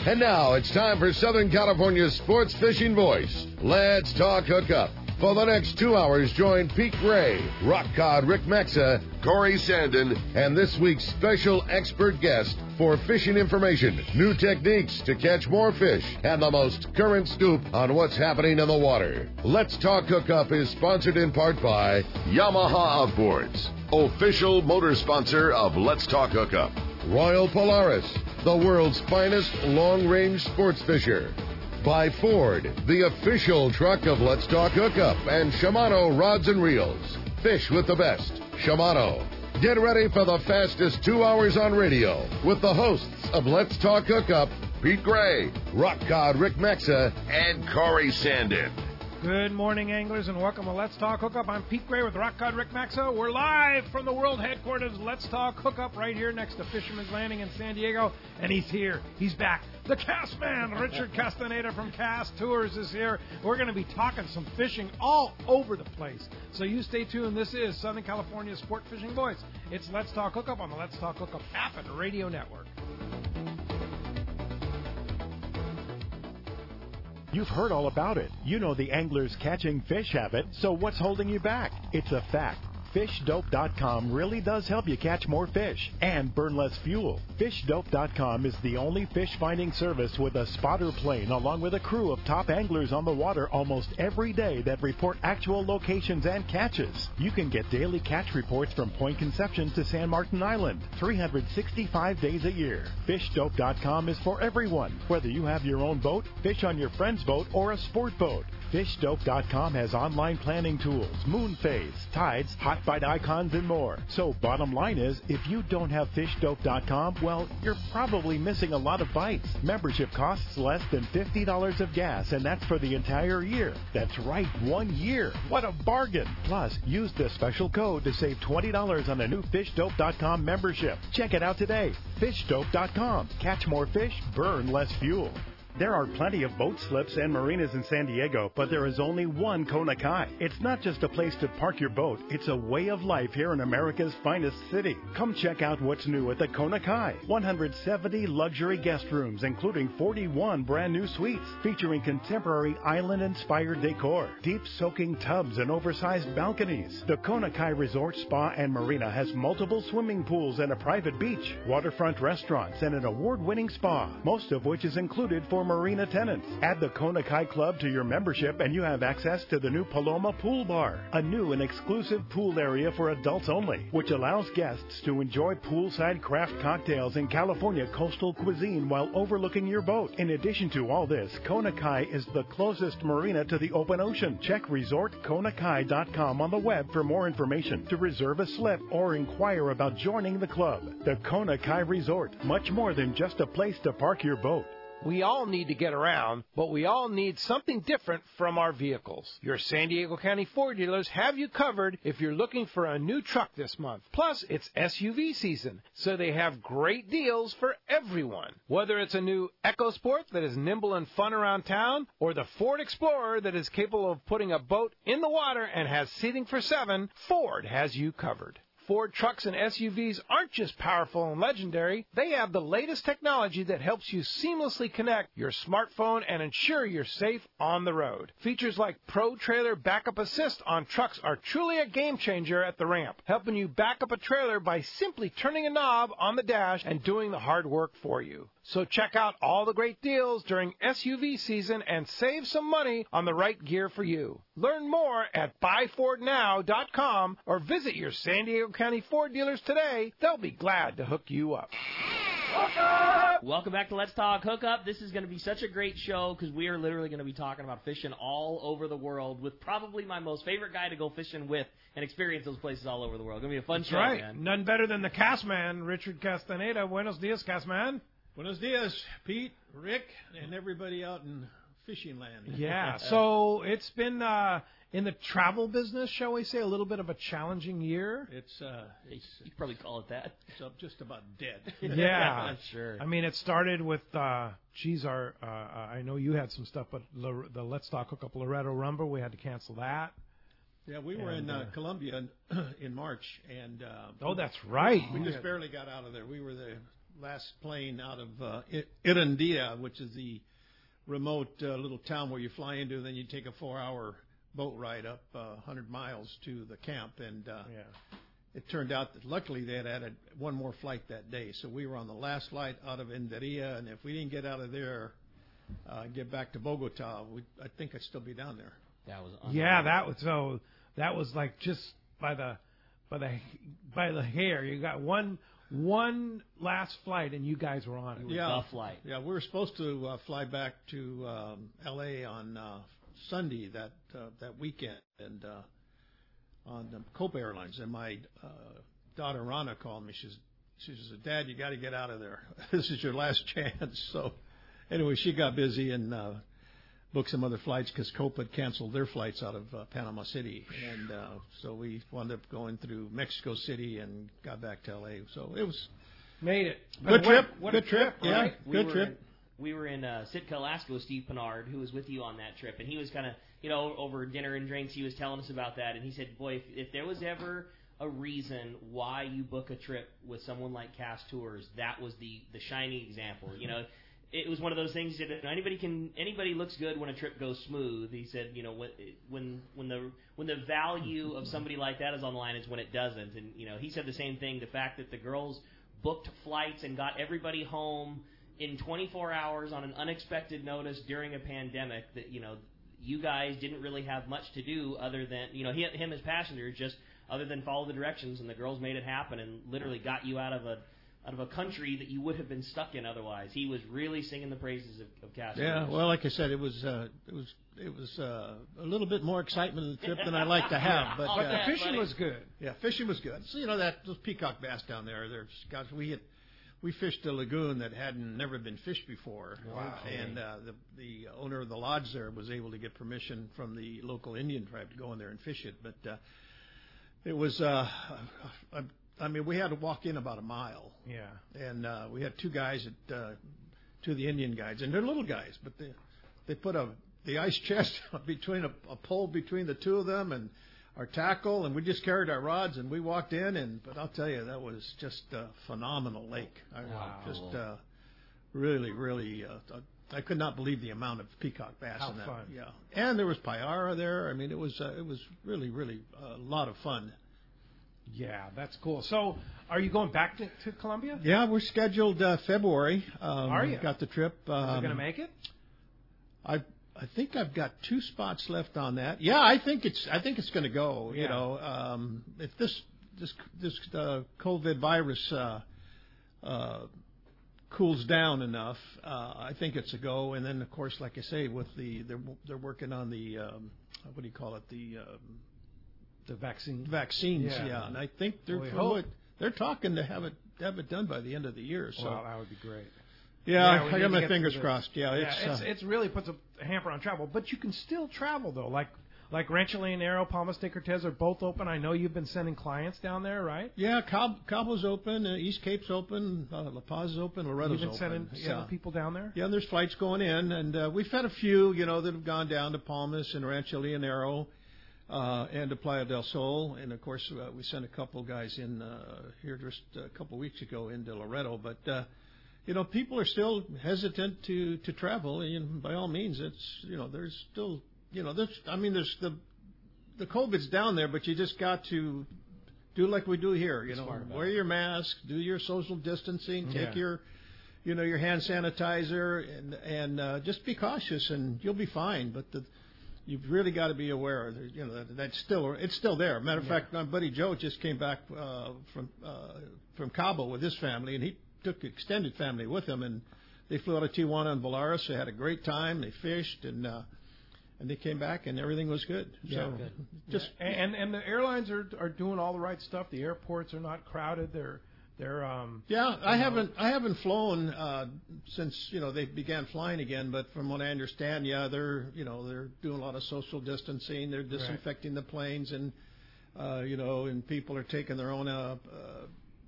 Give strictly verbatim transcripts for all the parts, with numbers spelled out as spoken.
And now it's time for Southern California's sports fishing voice. Let's talk hookup. For the next two hours, join Pete Gray, Rock Cod Rick Maxa, Corey Sandin, and this week's special expert guest for fishing information, new techniques to catch more fish, and the most current scoop on what's happening in the water. Let's Talk Hookup is sponsored in part by Yamaha Outboards, official motor sponsor of Let's Talk Hookup. Royal Polaris, the world's finest long-range sports fisher. By Ford, the official truck of Let's Talk Hookup, and Shimano Rods and Reels. Fish with the best. Shimano. Get ready for the fastest two hours on radio with the hosts of Let's Talk Hookup, Pete Gray, Rock Cod Rick Maxa, and Corey Sandin. Good morning, anglers, and welcome to Let's Talk Hookup. I'm Pete Gray with Rock Cod Rick Maxa. We're live from the world headquarters, Let's Talk Hookup, right here next to Fisherman's Landing in San Diego. And he's here. He's back. The Cast Man, Richard Castaneda from Cast Tours, is here. We're going to be talking some fishing all over the place. So you stay tuned. This is Southern California's sport fishing voice. It's Let's Talk Hookup on the Let's Talk Hookup app and radio network. You've heard all about it. You know the angler's catching fish habit, so what's holding you back? It's a fact. fish dope dot com really does help you catch more fish and burn less fuel. fish dope dot com is the only fish finding service with a spotter plane along with a crew of top anglers on the water almost every day that report actual locations and catches. You can get daily catch reports from Point Conception to San Martin Island, three hundred sixty-five days a year. fish dope dot com is for everyone, whether you have your own boat, fish on your friend's boat, or a sport boat. fish dope dot com has online planning tools, moon phase, tides, hot bite icons, and more. So bottom line is, if you don't have fish dope dot com, well, you're probably missing a lot of bites. Membership costs less than fifty dollars of gas, and that's for the entire year. That's right, one year. What a bargain. Plus, use the special code to save twenty dollars on a new fish dope dot com membership. Check it out today. fish dope dot com. Catch more fish, burn less fuel. There are plenty of boat slips and marinas in San Diego, but there is only one Kona Kai. It's not just a place to park your boat, it's a way of life here in America's finest city. Come check out what's new at the Kona Kai. one hundred seventy luxury guest rooms, including forty-one brand new suites, featuring contemporary island-inspired decor, deep soaking tubs, and oversized balconies. The Kona Kai Resort Spa and Marina has multiple swimming pools and a private beach, waterfront restaurants, and an award-winning spa, most of which is included for marina tenants. Add the Kona Kai Club to your membership and you have access to the new Paloma Pool Bar, a new and exclusive pool area for adults only, which allows guests to enjoy poolside craft cocktails and California coastal cuisine while overlooking your boat. In addition to all this, Kona Kai is the closest marina to the open ocean. Check resort kona kai dot com on the web for more information, to reserve a slip or inquire about joining the club. The Kona Kai Resort, much more than just a place to park your boat. We all need to get around, but we all need something different from our vehicles. Your San Diego County Ford dealers have you covered if you're looking for a new truck this month. Plus, it's S U V season, so they have great deals for everyone. Whether it's a new EcoSport that is nimble and fun around town, or the Ford Explorer that is capable of putting a boat in the water and has seating for seven, Ford has you covered. Ford trucks and S U Vs aren't just powerful and legendary. They have the latest technology that helps you seamlessly connect your smartphone and ensure you're safe on the road. Features like Pro Trailer Backup Assist on trucks are truly a game changer at the ramp, helping you back up a trailer by simply turning a knob on the dash and doing the hard work for you. So check out all the great deals during S U V season and save some money on the right gear for you. Learn more at buy ford now dot com or visit your San Diego County Ford dealers today. They'll be glad to hook you up. Welcome back to Let's Talk Hookup. This is going to be such a great show because we are literally going to be talking about fishing all over the world with probably my most favorite guy to go fishing with and experience those places all over the world. It's going to be a fun That's show, right. man. None better than the Cast Man, Richard Castaneda. Buenos dias, Cast Man. Buenos dias, Pete, Rick, and everybody out in fishing land. Yeah, so it's been, uh, in the travel business, shall we say, a little bit of a challenging year. It's, uh, it's you could probably call it that. It's up just about dead. Yeah, sure. I mean, it started with, uh, geez, our, uh, I know you had some stuff, but L- the Let's Talk Hookup Loretto Rumble, we had to cancel that. Yeah, we were and, in uh, uh, Colombia in, in March, and uh, oh, that's right. we You just had- barely got out of there. We were the last plane out of uh, Irandia, which is the remote uh, little town where you fly into, and then you take a four-hour boat ride up uh, one hundred miles to the camp. And uh, Yeah. it turned out that luckily they had added one more flight that day. So we were on the last flight out of Inderia, and if we didn't get out of there, uh, get back to Bogota, we, I think I'd still be down there. That was Yeah, that was so. That was like just by the by the by the hair. You got one one last flight, and you guys were on it. Yeah, the flight. Yeah, we were supposed to uh, fly back to um, L A on uh, Sunday that uh, that weekend, and uh, on the Copa Airlines. And my uh, daughter Rana called me. She's she says, "Dad, you got to get out of there. This is your last chance." So anyway, she got busy and uh, booked some other flights because Copa had canceled their flights out of uh, Panama City, and uh, so we wound up going through Mexico City and got back to L A. So it was Made it. good What- trip. what Good a trip. trip, right? Yeah, We good were trip. In, we were in uh, Sitka, Alaska with Steve Pennard, who was with you on that trip, and he was kind of, you know, over dinner and drinks, he was telling us about that, and he said, boy, if, if there was ever a reason why you book a trip with someone like Cast Tours, that was the, the shining example. You know, it was one of those things that anybody can anybody looks good when a trip goes smooth. He said, you know, when when when the when the value of somebody like that is on the line is when it doesn't. And you know, he said the same thing. The fact that the girls booked flights and got everybody home in twenty-four hours on an unexpected notice during a pandemic. That you know, you guys didn't really have much to do other than you know he, him as passengers just other than follow the directions, and the girls made it happen and literally got you out of a out of a country that you would have been stuck in otherwise. He was really singing the praises of, of Cast. Yeah, well, like I said, it was uh, it was it was uh, a little bit more excitement in the trip than I like to have. But I'll But uh, the bet, fishing buddy. was good. yeah, fishing was good. So you know that those peacock bass down there, there's gosh, we had we fished a lagoon that hadn't never been fished before. Wow. And uh, the the owner of the lodge there was able to get permission from the local Indian tribe to go in there and fish it. But uh, it was. Uh, I, I mean, we had to walk in about a mile. Yeah. And uh, we had two guys, at, uh, two of the Indian guides, and they're little guys, but they they put a the ice chest between a, a pole between the two of them and our tackle, and we just carried our rods and we walked in. And but I'll tell you, that was just a phenomenal lake. I, Wow. Just uh, really, really, uh, I could not believe the amount of peacock bass How in that. fun. Yeah, and there was payara there. I mean, it was uh, it was really, really a lot of fun. Yeah, that's cool. So, are you going back to, to Colombia? Yeah, we're scheduled uh, February. Um, Are you? Got the trip. Um, Are you going to make it? I I think I've got two spots left on that. Yeah, I think it's I think it's going to go. Yeah. You know, um, if this this this uh, COVID virus uh, uh, cools down enough, uh, I think it's a go. And then, of course, like I say, with the they're they're working on the um, what do you call it the um, The vaccine. vaccines. Yeah. Yeah, and I think they're Well, we from hope. what- they're talking to have it have it done by the end of the year. So Well, that would be great. yeah, we I need got to my get fingers through this. crossed. Yeah, Yeah, it's, it's, uh, it's really puts a hamper on travel, but you can still travel though. Like like Rancho Leonero, Palmas de Cortez are both open. I know you've been sending clients down there, right? yeah. Cabo, Cabo's open, uh, East Cape's open, uh, La Paz is open, Loretta's You've been open. sending, yeah. sending people down there. Yeah, and there's flights going in, and uh, we've had a few, you know, that have gone down to Palmas and Rancho Leonero uh, and to Playa del Sol, and of course uh, we sent a couple guys in uh, here just a couple weeks ago into Loretto, but. Uh, You know, people are still hesitant to, to travel, and by all means, it's you know, there's still you know, there's I mean, there's the the COVID's down there, but you just got to do like we do here. You know, Smart about wear it. your mask, do your social distancing, take Yeah. your you know your hand sanitizer, and and uh, just be cautious, and you'll be fine. But the you've really got to be aware. There, you know that, that's still it's still there. Matter of fact, my buddy Joe just came back uh, from uh, from Cabo with his family, and he took extended family with him, and they flew out of Tijuana and Volaris. They had a great time. They fished, and uh, and they came back, and everything was good. Yeah, so good. just And and the airlines are are doing all the right stuff. The airports are not crowded. They're they're um yeah. I haven't I haven't flown uh, since you know they began flying again, but from what I understand, yeah, they're you know they're doing a lot of social distancing. They're disinfecting the planes, and uh, you know, and people are taking their own. Uh, uh,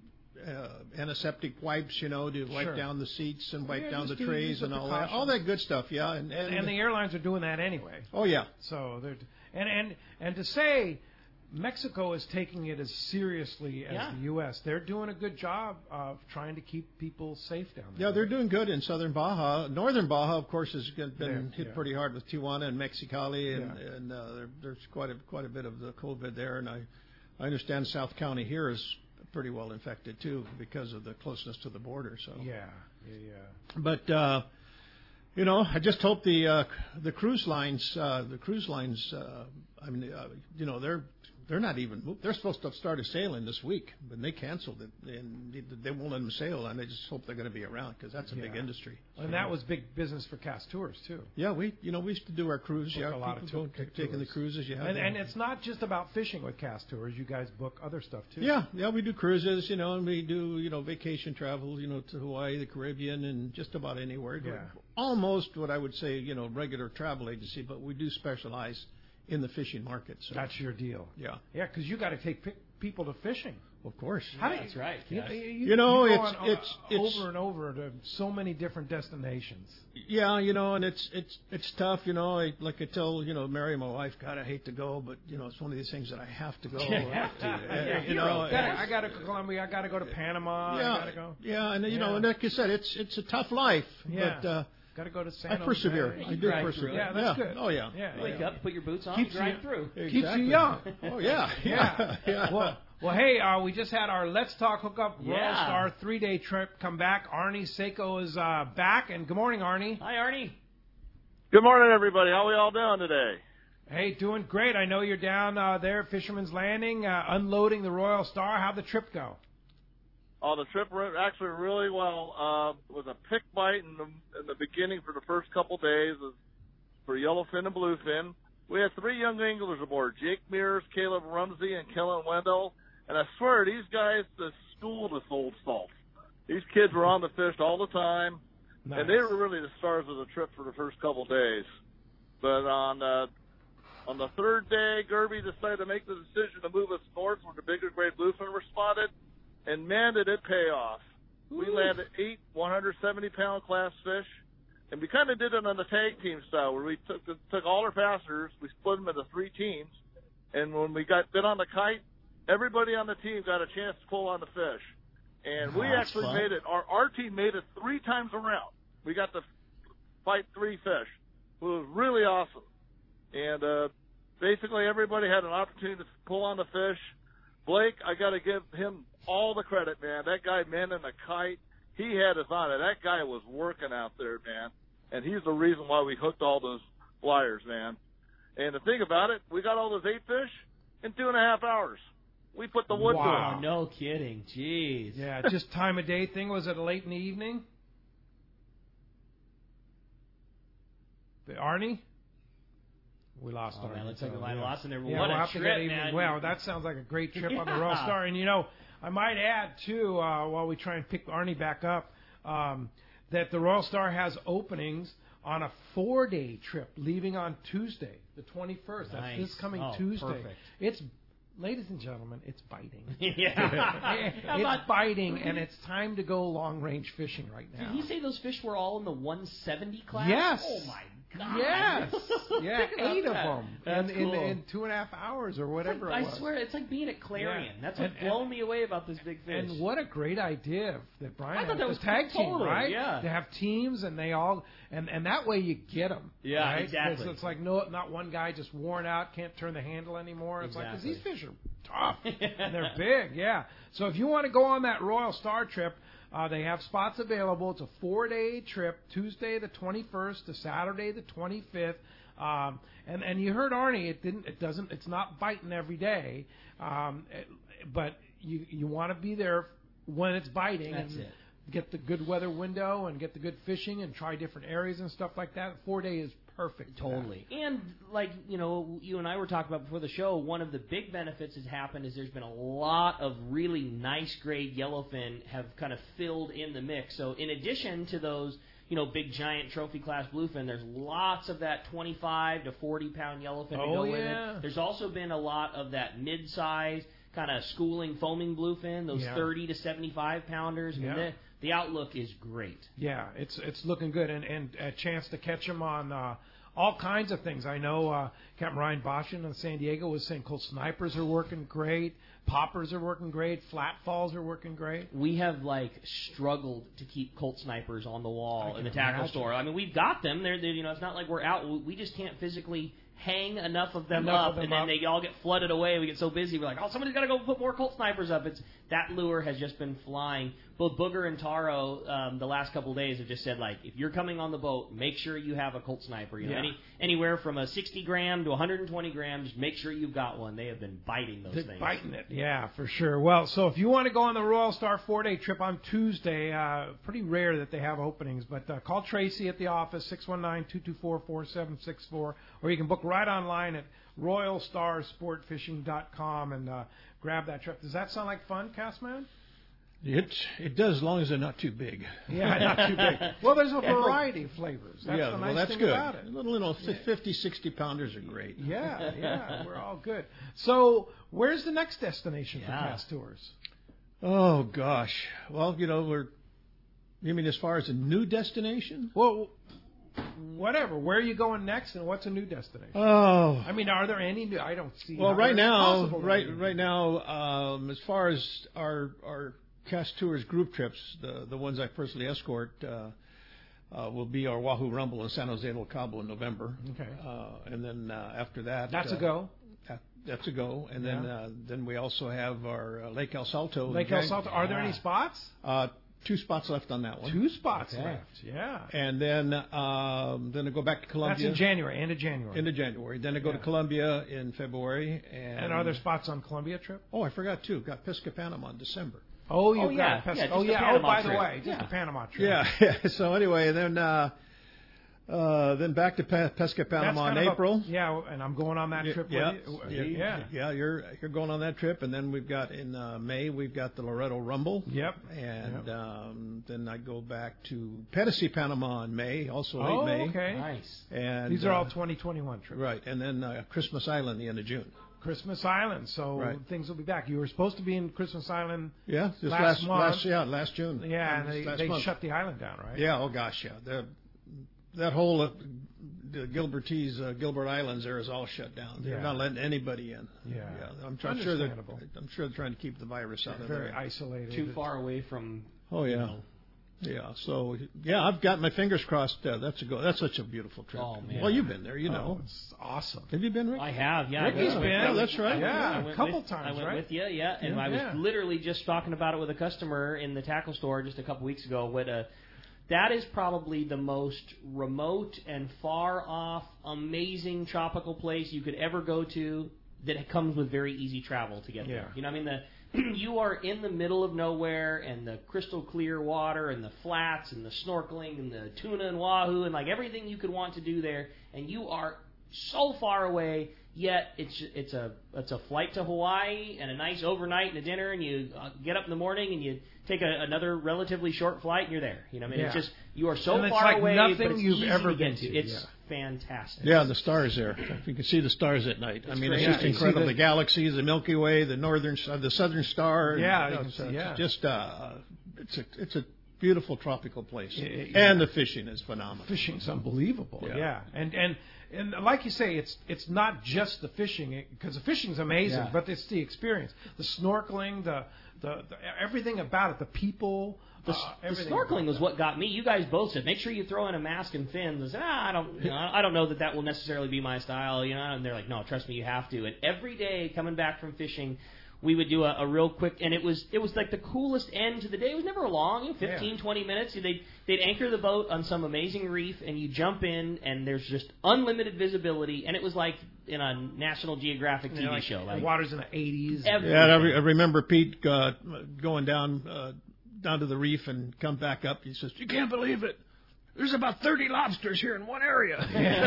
Uh, antiseptic wipes, you know, to wipe Sure. down the seats and wipe Yeah, down just the do- trays use the and all that, precautions. all that good stuff. Yeah, and and, and the airlines are doing that anyway. oh yeah, So they're and and and to say Mexico is taking it as seriously as Yeah. the U S. They're doing a good job of trying to keep people safe down there. Yeah, they're doing good in southern Baja. Northern Baja, of course, has been Yeah, hit yeah. pretty hard with Tijuana and Mexicali, and, Yeah. and uh, there, there's quite a quite a bit of the COVID there. And I, I understand South County here is pretty well infected too because of the closeness to the border. So Yeah, yeah, yeah. But uh, you know, I just hope the uh, the cruise lines, uh, the cruise lines. Uh, I mean, uh, you know, they're they're not even. They're supposed to have started sailing this week, but they canceled it, and they, they won't let them sail. And I just hope they're going to be around because that's a big Yeah. industry. And that was big business for Cast Tours, too. Yeah, we you know we used to do our cruise. Book Yeah, a lot of people tour- go, taking the tours. cruises. You have And, them. and it's not just about fishing with Cast Tours. You guys book other stuff, too. Yeah, yeah, we do cruises, you know, and we do, you know, vacation travel, you know, to Hawaii, the Caribbean, and just about anywhere. Yeah. Almost what I would say, you know, regular travel agency, but we do specialize in the fishing market. So That's your deal. yeah, Yeah, because you got to take pi- people to fishing. of course. How do That's right. You, Yes. you, You know, you go it's- on, it's- uh, it's- over and over to so many different destinations. Yeah, you know, and it's it's it's tough, you know. I, like I tell, you know, Mary, my wife, God, I hate to go, but you know, it's one of these things that I have to go. I have to, Yeah, you know. I gotta, I gotta go to Colombia. I gotta go to Panama. yeah, I gotta go. yeah, and you Yeah. know, and like I said, it's it's a tough life, Yeah. but uh, Gotta go to San I persevere. Jose. I do Grind persevere. through it. Yeah, that's yeah. good. Oh yeah. Yeah, Wake yeah. up, put your boots on, Keeps drive you- through. Keeps you Exactly. young. Oh yeah, Yeah. yeah. Well, well, hey, uh, we just had our Let's Talk Hookup Royal Yeah. Star three-day trip come back. Arnie Seiko is uh, back, and good morning, Arnie. Hi, Arnie. Good morning, everybody. How we all doing today? Hey, doing great. I know you're down uh, there at Fisherman's Landing, uh, unloading the Royal Star. How'd the trip go? Oh, the trip went actually really well. Uh, it was a pick bite in the, in the beginning for the first couple days for yellowfin and bluefin. We had three young anglers aboard, Jake Mears, Caleb Rumsey, and Kellen Wendell. And I swear, these guys just schooled us old salts. These kids were on the fish all the time, Nice. and they were really the stars of the trip for the first couple days. But on uh, on the third day, Gerby decided to make the decision to move us north where the bigger grade bluefin were spotted. And man, did it pay off. We landed eight one hundred seventy pound class fish, and we kind of did it on the tag team style, where we took the, took all our passengers, we split them into three teams, and when we got bit on the kite, everybody on the team got a chance to pull on the fish, and we Oh, that's actually fun. made it. Our our team made it three times around. We got to fight three fish. It was really awesome, and uh, basically everybody had an opportunity to pull on the fish. Blake, I got to give him all the credit, man. That guy mending the kite, he had us on it. That guy was working out there, man. And he's the reason why we hooked all those flyers, man. And the thing about it, we got all those eight fish in two and a half hours. We put the wood Wow. to it. No kidding. Jeez. Yeah, just time of day thing. Was it late in the evening? The Arnie? We lost Oh, Arnie. man, looks like we So, might have yeah. lost him there. Yeah, What we'll a have to trip, get even, man. Well, that sounds like a great trip on the Yeah. Royal Star. And, you know, I might add, too, uh, while we try and pick Arnie back up, um, that the Royal Star has openings on a four-day trip leaving on Tuesday, the twenty-first. That's Nice. this coming Oh, Tuesday. perfect. It's, ladies and gentlemen, it's biting. yeah. How it's about, biting, and it's time to go long-range fishing right now. did he say those fish were all in the one seventy class? Yes. Oh, my God. Yes. Yeah, Think about eight of that. them That's in, cool. in, in two and a half hours or whatever I it was. swear, it's like being at Clarion. Yeah. That's what's And- and- blown me away about this big fish. And what a great idea that Brian I had thought that with was the tag team, totally, right? yeah. To have teams and they all and and that way you get them. Yeah, right? exactly. It's, it's like no, not one guy just worn out, can't turn the handle anymore. It's like 'cause these Exactly. fish are tough and they're big, yeah. So if you want to go on that Royal Star trip, uh, they have spots available. It's a four-day trip, Tuesday the twenty-first to Saturday the twenty-fifth. Um, and and you heard Arnie. It didn't. It doesn't. It's not biting every day. Um, it, but you you want to be there when it's biting. That's and it. Get the good weather window and get the good fishing and try different areas and stuff like that. Four day is perfect. for that. Totally. And like, you know, you and I were talking about before the show, one of the big benefits has happened is there's been a lot of really nice grade yellowfin have kind of filled in the mix. So in addition to those, you know, big giant trophy class bluefin, there's lots of that twenty-five to forty pound yellowfin to Oh, go with yeah. it. There's also been a lot of that mid-size kind of schooling foaming bluefin, those Yeah. thirty to seventy-five pounders. I mean, Yeah. the, the outlook is great. Yeah, it's it's looking good, and and a chance to catch them on uh, all kinds of things. I know uh, Captain Ryan Boshin in San Diego was saying Colt snipers are working great, poppers are working great, flat falls are working great. We have like struggled to keep Colt snipers on the wall in the tackle imagine. store. I mean, we've got them. They're, they're you know, it's not like we're out. We just can't physically hang enough of them enough up, of them and then up. they all get flooded away. We get so busy, we're like, oh, somebody's got to go put more Colt snipers up. It's that lure has just been flying. Both Booger and Taro, um, the last couple of days, have just said, like, if you're coming on the boat, make sure you have a Colt sniper. You know, Yeah. any anywhere from a sixty gram to one hundred twenty grams, just make sure you've got one. They have been biting those They're things. biting it, yeah, for sure. Well, so if you want to go on the Royal Star four-day trip on Tuesday, uh, pretty rare that they have openings, but uh, call Tracy at the office, six one nine, two two four, four seven six four, or you can book right online at royal star sport fishing dot com and uh, grab that trip. Does that sound like fun, Castman? It it does, as long as they're not too big. Yeah, not too big. Well, there's a variety of flavors. That's yeah, the well, nice that's thing good. about it. Little, little fifty, sixty pounders are great. Yeah, yeah, we're all good. So, where's the next destination for Yeah. Cast Tours? Oh gosh. Well, you know, we're. You mean as far as a new destination? Well, whatever. Where are you going next, and what's a new destination? Oh. I mean, are there any new? I don't see. Well, how right it's now, possible to right be. right now, um, as far as our our Cast Tours group trips, the the ones I personally escort, uh, uh, will be our Wahoo Rumble in San Jose del Cabo in November. Okay. Uh, and then uh, after that, That's uh, a go. that- That's a go. And then Yeah. uh, then we also have our uh, Lake El Salto. in Lake El Jan- Salto. Are there any spots? Uh, two spots left on that one. Two spots Okay. left. Yeah. And then um, then I go back to That's Colombia. in January, end of January. Into January. Then I go Yeah. to Colombia in February. And, and are there spots on Columbia trip? Oh, I forgot too. Got Pisca Panama in December. Oh, you Oh, got yeah. Pes- Yeah, just oh the yeah. Oh, Panama by the trip. way, just Yeah. the Panama trip. Yeah. yeah. So anyway, then uh, uh, then back to Pe- Pesca That's Panama in kind of a- April. yeah, and I'm going on that trip yeah, with you. yeah, Yeah. yeah. You're you're going on that trip, and then we've got in uh, May we've got the Loreto Rumble. Yep. And Yep. Um, then I go back to Pedicey Panama in May, also late Oh, May. okay. Nice. And These are all uh, twenty twenty-one trips. right, and then uh, Christmas Island the end of June. Christmas Island, so Right. things will be back. You were supposed to be in Christmas Island. Yeah, just Last last, month. last yeah last June. Yeah, and Last- they, last they month. shut the island down, right? Yeah, oh gosh, yeah. The, that whole uh, the Gilbertese uh, Gilbert Islands there is all shut down. They're Yeah. not letting anybody in. Yeah. I'm, tr- I'm sure they're Understandable. I'm sure they're trying to keep the virus out of Very there. isolated. Too far away from. Oh yeah. know. Yeah, so yeah, I've got my fingers crossed. Uh, that's a go. That's such a beautiful trip. Oh, man. Well, you've been there, you Oh, know. it's awesome. Have you been, Rick? I have, yeah. Ricky's I went- been. I went- that's right. I went- Yeah, I a went couple with- times, I went right? with you, yeah. And Yeah. I was Yeah. literally just talking about it with a customer in the tackle store just a couple weeks ago. What a, that is probably the most remote and far off, amazing tropical place you could ever go to that comes with very easy travel to get Yeah. there. You know, what I mean, the you are in the middle of nowhere, and the crystal clear water, and the flats, and the snorkeling, and the tuna and wahoo, and like everything you could want to do there, and you are so far away. Yet it's it's a it's a flight to Hawaii and a nice overnight and a dinner, and you uh, get up in the morning and you take a, another relatively short flight and you're there. You know, what I mean, it's Yeah. just you are so And it's far like away, nothing but it's you've easy ever to get been to. to, It's yeah. fantastic. Yeah, the stars there. You can see the stars at night. I It's mean, great. it's Yeah, just you see incredible. the- The galaxies, the Milky Way, the northern, uh, the southern star. Yeah, you you know, can it's, see, uh, yeah. it's just uh, it's a it's a beautiful tropical place, Yeah, yeah. and the fishing is phenomenal. Fishing's unbelievable. Yeah. Yeah. And and and like you say, it's it's not just the fishing, because the fishing's amazing, Yeah. but it's the experience, the snorkeling, the the, the everything about it, the people. The, uh, the everything snorkeling about was that. what got me. You guys both said, make sure you throw in a mask and fins. I said, ah, I don't, you know, I don't know that that will necessarily be my style, you know. And they're like, no, trust me, you have to. And every day coming back from fishing, we would do a, a real quick, and it was it was like the coolest end to the day. It was never long, you know, fifteen, Yeah. twenty minutes. They'd they'd anchor the boat on some amazing reef, and you jump in, and there's just unlimited visibility, and it was like in a National Geographic T V You know, like, show. the Like water's in the eighties. everything. Yeah, and I, re- I remember Pete uh, going down uh, down to the reef and come back up. He says, "You can't believe it. There's about thirty lobsters here in one area."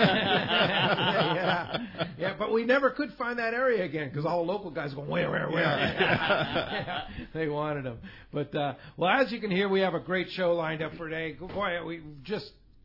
yeah, yeah, but we never could find that area again because all the local guys go where, where, where. Yeah, they wanted them. But uh, well, as you can hear, we have a great show lined up for today. Boy, we just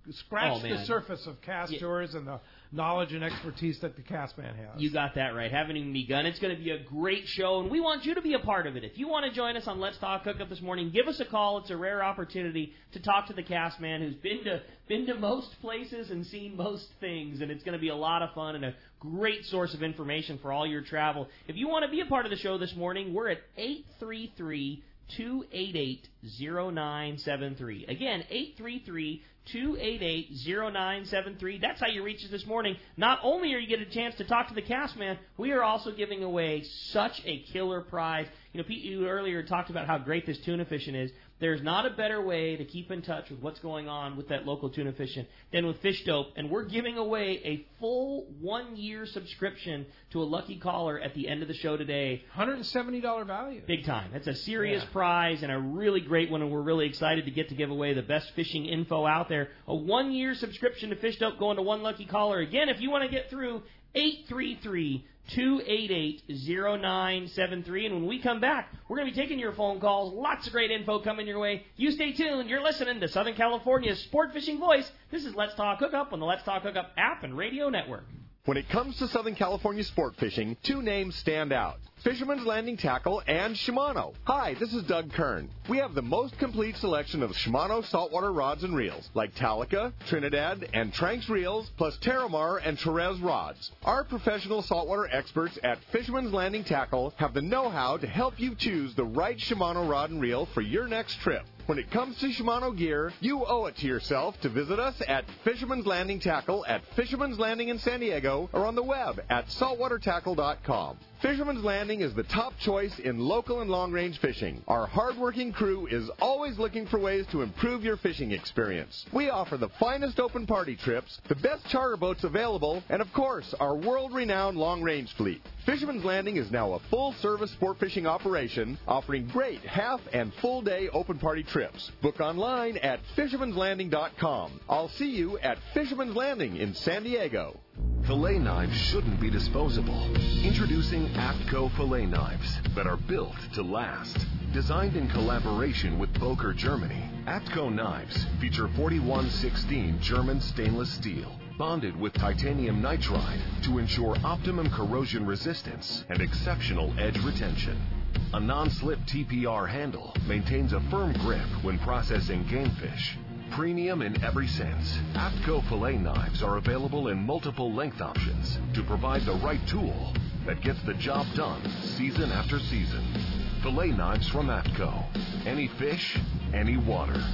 scratch Oh, man. the surface of cast Yeah. tours and the knowledge and expertise that the cast man has. You got that right. Haven't even begun. It's going to be a great show, and we want you to be a part of it. If you want to join us on Let's Talk Hookup this morning, give us a call. It's a rare opportunity to talk to the cast man who's been to been to most places and seen most things, and it's going to be a lot of fun and a great source of information for all your travel. If you want to be a part of the show this morning, we're at eight three three, two eight eight, zero nine seven three. Again, eight three three, two eight eight, zero nine seven three. That's how you reach us this morning. Not only are you getting a chance to talk to the cast man, we are also giving away such a killer prize. You know, Pete, you earlier talked about how great this tuna fishing is. There's not a better way to keep in touch with what's going on with that local tuna fishing than with Fish Dope, and we're giving away a full one-year subscription to a lucky caller at the end of the show today. one hundred seventy dollars value. Big time. That's a serious Yeah. prize and a really great one, and we're really excited to get to give away the best fishing info out there. A one-year subscription to Fish Dope going to one lucky caller. Again, if you want to get through, eight three three, two eight eight, zero nine seven three. And when we come back, we're going to be taking your phone calls. Lots of great info coming your way. You stay tuned. You're listening to Southern California's sport fishing voice. This is Let's Talk Hookup on the Let's Talk Hookup app and radio network. When it comes to Southern California sport fishing, two names stand out: Fisherman's Landing Tackle and Shimano. Hi, this is Doug Kern. We have the most complete selection of Shimano saltwater rods and reels, like Talica, Trinidad, and Tranks reels, plus Terramar and Therese rods. Our professional saltwater experts at Fisherman's Landing Tackle have the know-how to help you choose the right Shimano rod and reel for your next trip. When it comes to Shimano gear, you owe it to yourself to visit us at Fisherman's Landing Tackle at Fisherman's Landing in San Diego or on the web at saltwater tackle dot com. Fisherman's Landing is the top choice in local and long-range fishing. Our hard-working crew is always looking for ways to improve your fishing experience. We offer the finest open party trips, the best charter boats available, and of course, our world-renowned long-range fleet. Fisherman's Landing is now a full-service sport fishing operation, offering great half and full-day open party trips. Book online at fishermans landing dot com. I'll see you at Fisherman's Landing in San Diego. Fillet knives shouldn't be disposable. Introducing APTCO fillet knives that are built to last. Designed in collaboration with Boker, Germany, APTCO knives feature forty-one sixteen German stainless steel, bonded with titanium nitride to ensure optimum corrosion resistance and exceptional edge retention. A non-slip T P R handle maintains a firm grip when processing game fish. Premium in every sense, APTCO fillet knives are available in multiple length options to provide the right tool that gets the job done season after season. Fillet knives from APTCO. Any fish, any water.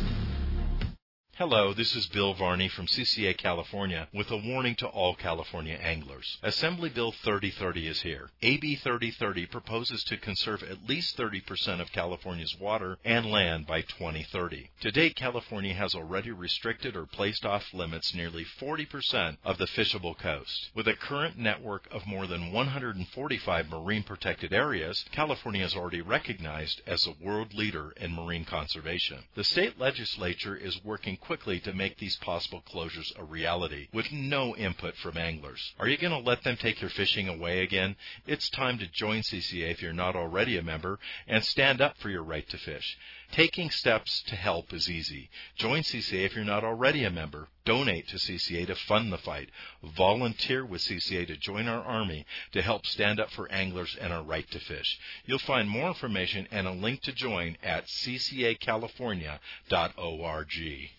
Hello, this is Bill Varney from C C A California with a warning to all California anglers. Assembly Bill thirty thirty is here. A B thirty thirty proposes to conserve at least thirty percent of California's water and land by twenty thirty. To date, California has already restricted or placed off limits nearly forty percent of the fishable coast. With a current network of more than one hundred forty-five marine protected areas, California is already recognized as a world leader in marine conservation. The state legislature is working quickly to make these possible closures a reality, with no input from anglers. Are you going to let them take your fishing away again? It's time to join C C A if you're not already a member, and stand up for your right to fish. Taking steps to help is easy. Join C C A if you're not already a member. Donate to C C A to fund the fight. Volunteer with C C A to join our army to help stand up for anglers and our right to fish. You'll find more information and a link to join at c c a california dot org.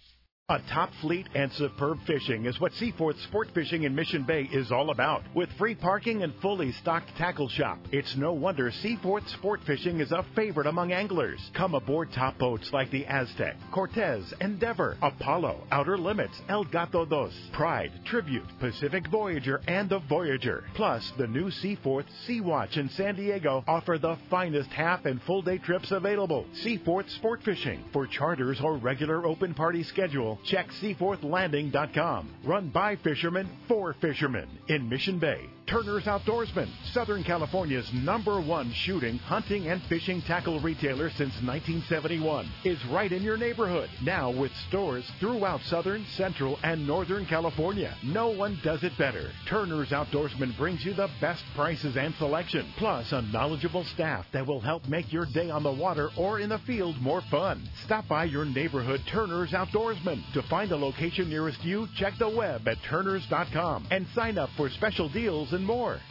A top fleet and superb fishing is what Seaforth Sport Fishing in Mission Bay is all about. With free parking and fully stocked tackle shop, it's no wonder Seaforth Sport Fishing is a favorite among anglers. Come aboard top boats like the Aztec, Cortez, Endeavor, Apollo, Outer Limits, El Gato Dos, Pride, Tribute, Pacific Voyager, and the Voyager. Plus, the new Seaforth Sea Watch in San Diego offer the finest half and full day trips available. Seaforth Sport Fishing. For charters or regular open party schedule, check seaforth landing dot com. Run by fishermen for fishermen in Mission Bay. Turner's Outdoorsman, Southern California's number one shooting, hunting, and fishing tackle retailer since nineteen seventy-one, is right in your neighborhood. Now with stores throughout Southern, Central, and Northern California. No one does it better. Turner's Outdoorsman brings you the best prices and selection, plus a knowledgeable staff that will help make your day on the water or in the field more fun. Stop by your neighborhood Turner's Outdoorsman. To find a location nearest you, check the web at turners dot com and sign up for special deals and more.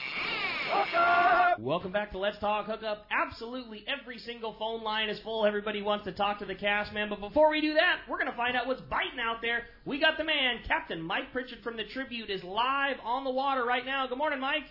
Welcome back to Let's Talk Hookup. Absolutely every single phone line is full. Everybody wants to talk to the Castman. But before we do that, we're going to find out what's biting out there. We got the man, Captain Mike Pritchett from the Tribute, is live on the water right now. Good morning, Mike.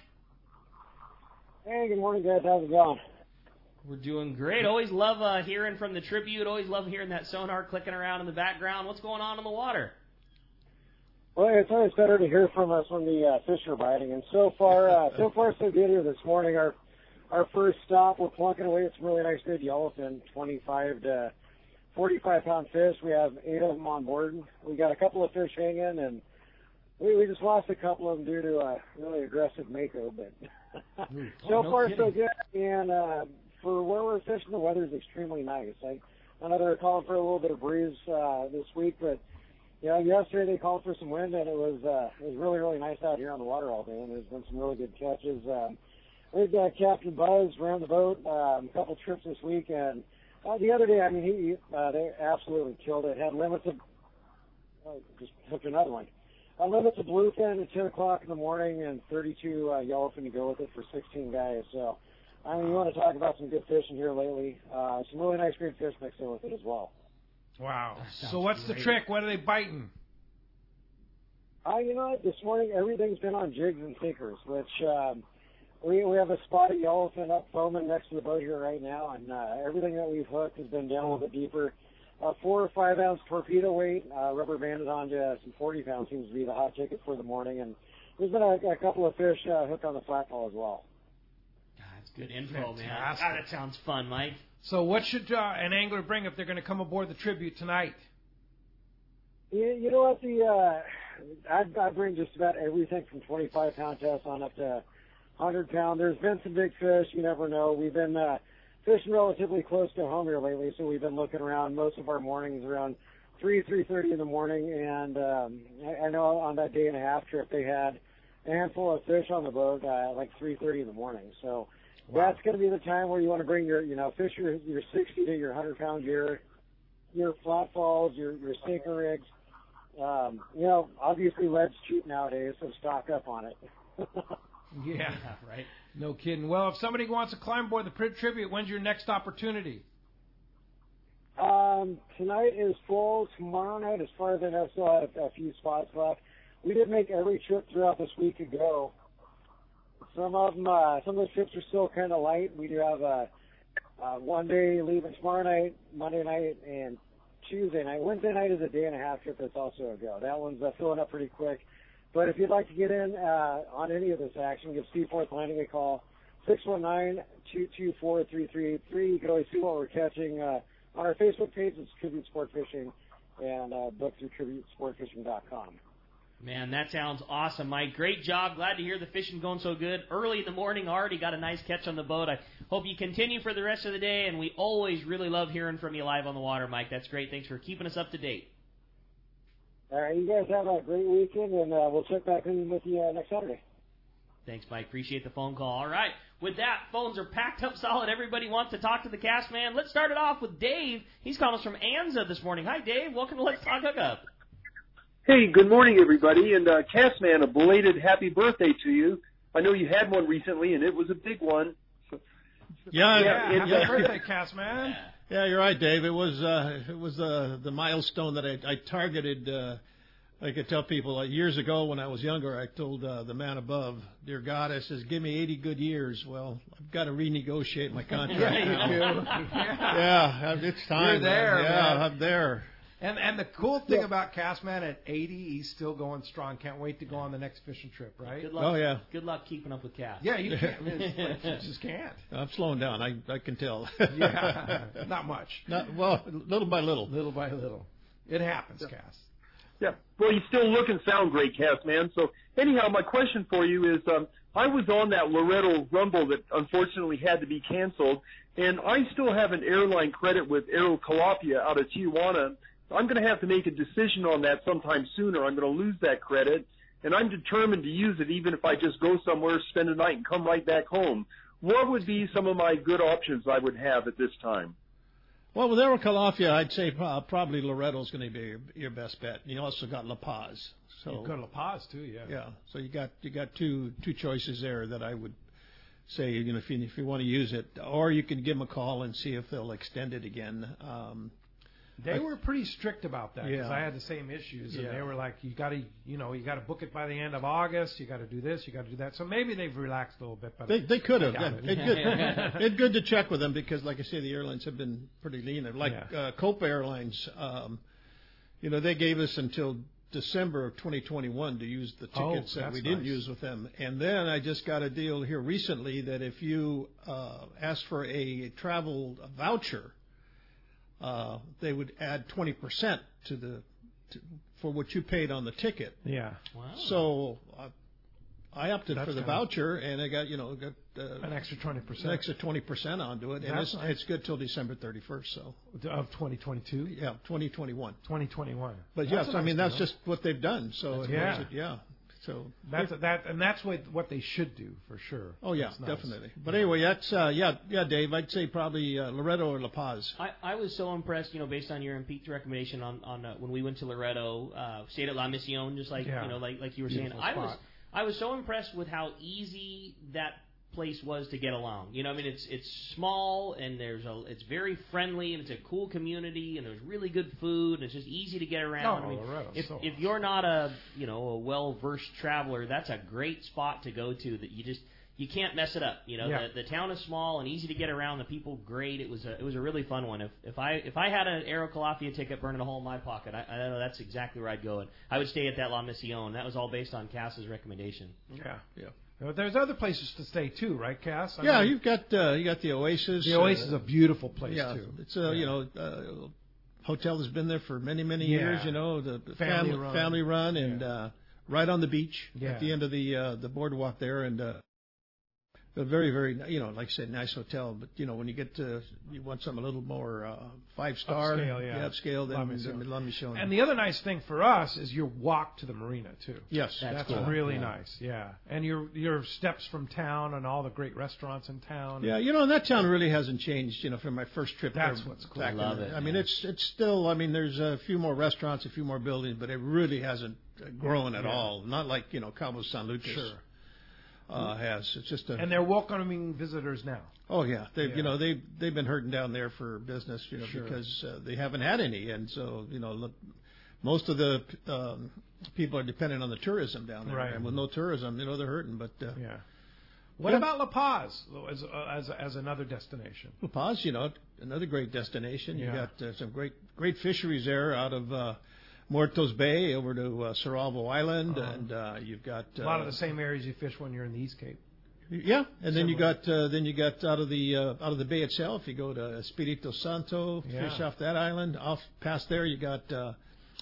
Hey, good morning, guys. How's it going? We're doing great. Always love uh, hearing from the Tribute. Always love hearing that sonar clicking around in the background. What's going on in the water? Well, it's always better to hear from us when the uh, fish are biting. And so far, uh, so far so good here this morning. Our our first stop, we're plunking away at some really nice good yellowfin, twenty-five to forty-five pound fish. We have eight of them on board. We got a couple of fish hanging, and we, we just lost a couple of them due to a really aggressive mako. But so oh, no far kidding. so good. And uh, for where we're fishing, the weather's extremely nice. I, I know they're calling for a little bit of breeze uh, this week, but you know, yesterday they called for some wind, and it was uh, it was really, really nice out here on the water all day, and there's been some really good catches. Um, we've got Captain Buzz around the boat, um, a couple trips this week, and uh, the other day, I mean, he uh, they absolutely killed it. Had limits of, uh, just hooked another one, uh, limits of bluefin at ten o'clock in the morning, and thirty-two uh, yellowfin to go with it for sixteen guys. So, I mean, you want to talk about some good fishing here lately. Uh, some really nice green fish mixed in with it as well. Wow. So what's great. the trick? What are they biting? Uh, you know what? This morning, everything's been on jigs and sinkers, which um, we we have a spotted yellowfin up foaming next to the boat here right now, and uh, everything that we've hooked has been down a little bit deeper. Uh, four or five ounce torpedo weight, uh, rubber banded onto uh, some forty pounds seems to be the hot ticket for the morning, and there's been a, a couple of fish uh, hooked on the flatfall as well. God, that's good info, Fantastic. man. God, that sounds fun, Mike. So what should uh, an angler bring if they're going to come aboard the Tribute tonight? You, you know what? The uh, I'd, I'd bring just about everything from twenty-five pound tests on up to one hundred pound. There's been some big fish. You never know. We've been uh, fishing relatively close to home here lately, so we've been looking around most of our mornings around three, three thirty in the morning. And um, I, I know on that day and a half trip they had a handful of fish on the boat uh, like three thirty in the morning. So. Wow. That's going to be the time where you want to bring your, you know, fish your, your sixty to your one hundred pound gear, your flat falls, your, your sinker rigs. Um, you know, obviously lead's cheap nowadays, so stock up on it. yeah. yeah, right. No kidding. Well, if somebody wants to climb aboard the Tribute, when's your next opportunity? Um, tonight is full. Tomorrow night, as far as I know, still have a few spots left. We did make every trip throughout this week ago. Some of them, uh, some of the trips are still kind of light. We do have a uh, uh, one day leaving tomorrow night, Monday night, and Tuesday night. Wednesday night is a day and a half trip that's also a go. That one's uh, filling up pretty quick. But if you'd like to get in uh, on any of this action, give Seaforth Landing a call, six one nine, two two four, three three eight three. You can always see what we're catching uh, on our Facebook page. It's Tribute Sport Fishing, and uh, book through tribute sport fishing dot com. Man, that sounds awesome, Mike. Great job. Glad to hear the fishing going so good. Early in the morning, already got a nice catch on the boat. I hope you continue for the rest of the day, and we always really love hearing from you live on the water, Mike. That's great. Thanks for keeping us up to date. All right, you guys have a great weekend, and uh, we'll check back in with you uh, next Saturday. Thanks, Mike. Appreciate the phone call. All right. With that, phones are packed up solid. Everybody wants to talk to the Castman. Let's start it off with Dave. He's calling us from Anza this morning. Hi, Dave. Welcome to Let's Talk Hookup. Hey, good morning, everybody. And, uh, Castman, a belated happy birthday to you. I know you had one recently, and it was a big one. So, yeah, yeah, yeah, happy yeah. birthday, Castman. Yeah, you're right, Dave. It was uh, it was uh, the milestone that I, I targeted. Uh, I could tell people uh, years ago when I was younger, I told uh, the man above, "Dear God," I says, "give me eighty good years." Well, I've got to renegotiate my contract yeah, now. you do. yeah. yeah, it's time. You're there, man. Yeah, man. I'm there. And and the cool thing about Castman at eighty, he's still going strong. Can't wait to go on the next fishing trip, right? Good luck. Oh yeah. Good luck keeping up with Cass. Yeah, you can't. I mean, it's, you just can't. I'm slowing down. I I can tell. yeah, not much. Not well, little by little. Little by little, it happens, yeah. Cass. Yeah. Well, you still look and sound great, Castman. So anyhow, my question for you is, um, I was on that Loretto Rumble that unfortunately had to be canceled, and I still have an airline credit with Aerocalapia out of Tijuana. I'm going to have to make a decision on that sometime sooner. I'm going to lose that credit, and I'm determined to use it even if I just go somewhere, spend a night, and come right back home. What would be some of my good options I would have at this time? Well, with Aerocalafia, I'd say uh, probably Loretto's going to be your, your best bet. You also got La Paz. So You've got La Paz too, yeah. Yeah. So you got you got two two choices there that I would say, you know, if you if you want to use it, or you can give them a call and see if they'll extend it again. Um, They were pretty strict about that because Yeah. I had the same issues, and Yeah. they were like, "You got to, you know, you got to book it by the end of August. You got to do this. You got to do that." So maybe they've relaxed a little bit, but They they could have. I doubt It's it. good. It's good to check with them because, like I say, the airlines have been pretty lean. Like Yeah. uh, Copa Airlines, um, you know, they gave us until December of twenty twenty-one to use the Oh, tickets that that's we didn't nice. use with them. And then I just got a deal here recently that if you uh, ask for a travel voucher, uh, they would add twenty percent to the to, for what you paid on the ticket. Yeah. Wow. So uh, I opted That's for the kinda- voucher, and I got you know got uh, an extra twenty an percent extra twenty percent onto it, and That's it's nice. it's good till December thirty-first. So of twenty twenty-two, yeah, twenty twenty-one. twenty twenty-one. But That's yes, a I nice mean that's deal. just what they've done. So That's it yeah. makes it, yeah. So That's that, and that's what what they should do for sure. oh yeah, That's nice. definitely. But anyway, that's uh, yeah, yeah, Dave. I'd say probably uh, Loretto or La Paz. I, I was so impressed, you know, based on your and Pete's recommendation on on uh, when we went to Loretto, uh, stayed at La Mission, just like Yeah. you know, like like you were saying. Beautiful I was spot. I was so impressed with how easy that place was to get along. You know, I mean, it's it's small and there's a it's very friendly and it's a cool community and there's really good food and it's just easy to get around. Oh, I mean, Loretto's if so if you're not a you know a well versed traveler, that's a great spot to go to. That you just you can't mess it up. You know, Yeah. the, the town is small and easy to get around. The people great. It was a it was a really fun one. If if I if I had an Aerocalafia ticket burning a hole in my pocket, I, I know that's exactly where I'd go. And I would stay at that La Mission. That was all based on Cass's recommendation. Yeah. Yeah. But there's other places to stay too, right, Cass? I Yeah, mean, you've got uh, you got the Oasis. the Oasis is uh, a beautiful place yeah, too. it's a you know uh, hotel has been there for many many Yeah. years. You know the the Family family run. family run and Yeah. uh, right on the beach Yeah. at the end of the uh, the boardwalk there and. Uh, A very, very, you know, like I said, nice hotel. But you know, when you get to, you want something a little more uh, five star, Upscale, yeah. upscale, La then Mission. then La Mission. And the other nice thing for us is your walk to the marina too. yes, That's That's cool. really Yeah. nice, yeah. And your your steps from town and all the great restaurants in town. yeah, you know, and that town really hasn't changed. You know, from my first trip. That's there what's cool. back in Love the- it, I mean, yeah. it's it's still. I mean, there's a few more restaurants, a few more buildings, but it really hasn't uh, grown at Yeah. all. Not like you know Cabo San Lucas Sure. uh, has. It's just a. And they're welcoming visitors now. Oh yeah, they Yeah. you know they they've been hurting down there for business, you know, Sure. because uh, they haven't had any, and so you know look, most of the um, people are dependent on the tourism down there, Right. and with no tourism, you know they're hurting. But uh, Yeah. What Yeah. about La Paz as uh, as as another destination? La Paz, you know, another great destination. You Yeah. got uh, some great great fisheries there out of uh, Muertos Bay over to uh, Cerralvo Island, Uh-huh. and uh, you've got uh, A lot of the same areas you fish when you're in the East Cape. Yeah, and then you Similar. got uh, then you got out of the uh, out of the bay itself. You go to Espiritu Santo, Yeah. fish off that island. Off past there, you got uh,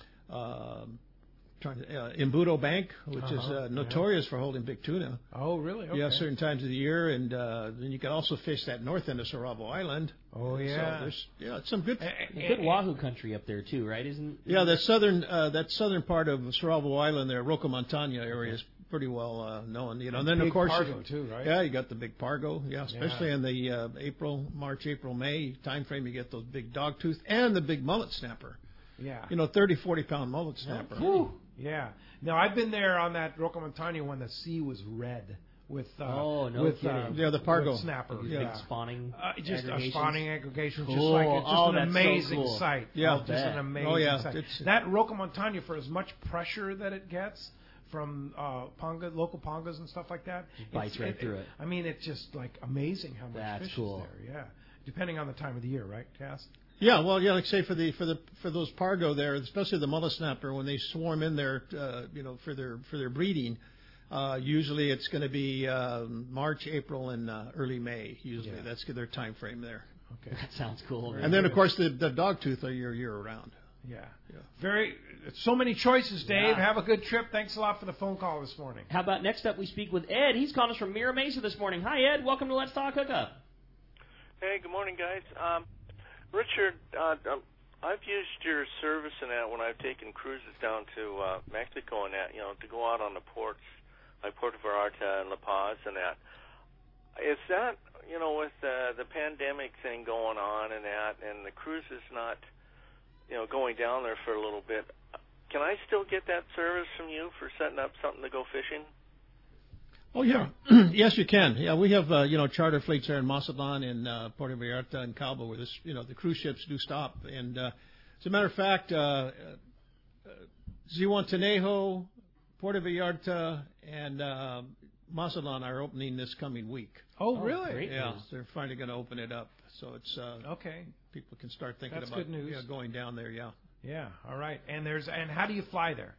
uh, trying to, uh, Embudo Bank, which is Uh-huh, uh, notorious for holding big tuna. Oh, really? Okay. Yeah, certain times of the year, and uh, then you can also fish that north end of Cerralvo Island. Oh, yeah. So there's yeah, it's some good. Good Wahoo country up there too, right? Isn't Yeah, that southern uh, that southern part of Cerralvo Island there, Roca Montana area is pretty well uh, known. You know, and then Big of course Pargo, too, right? Yeah, you got the big Pargo. Yeah, especially Yeah. in the uh, April, March, April, May time frame, you get those big dogtooth and the big mullet snapper. Yeah. You know, thirty, forty pound mullet snapper. Whew. Yeah. Now I've been there on that Roca Montana when the sea was red with uh, Oh, no with kidding. uh, Yeah, the Pargo. with snapper. Big Yeah. spawning Uh, just a aggregations? spawning aggregation, just Cool. like it's just Oh, an that's so amazing cool. sight. Yeah. Oh, just bet. an amazing Oh, yeah. sight. It's- That Roca Montana, for as much pressure that it gets from uh, ponga, local pongas and stuff like that, It bites it's- right through it. I mean, it's just like amazing how much That's fish cool. is there. Yeah, depending on the time of the year, right, Cass? Yeah, well, yeah, like say for the for the for those Pargo there, especially the mullet snapper, when they swarm in there, uh, you know, for their for their breeding. Uh, usually it's going to be um, March, April, and uh, early May. Usually Yeah. that's their time frame there. Okay. That sounds cool. And then of course the the dogtooth are year year round. Yeah. Yeah. Very. So many choices, Dave. Yeah. Have a good trip. Thanks a lot for the phone call this morning. How about next up we speak with Ed. He's calling us from Mira Mesa this morning. Hi, Ed. Welcome to Let's Talk Hookup. Hey, good morning, guys. Um, Richard, uh, um, I've used your service in that when I've taken cruises down to uh, Mexico and that, you know, to go out on the ports, like Puerto Vallarta and La Paz and that. Is that, you know, with uh, the pandemic thing going on and that, and the cruise is not, you know, going down there for a little bit, can I still get that service from you for setting up something to go fishing? Oh, yeah. Yes, you can. Yeah, we have, uh, you know, charter fleets there in Mazatlan and uh, Puerto Vallarta and Cabo where this, you know, the cruise ships do stop. And uh, as a matter of fact, uh, uh, Zihuatanejo, Puerto Vallarta, and uh, Mazatlan are opening this coming week. Oh, really? Great Yeah, news. they're finally going to open it up. So it's uh, Okay. people can start thinking That's about good news. Yeah, going down there, yeah. Yeah. All right. And there's and how do you fly there?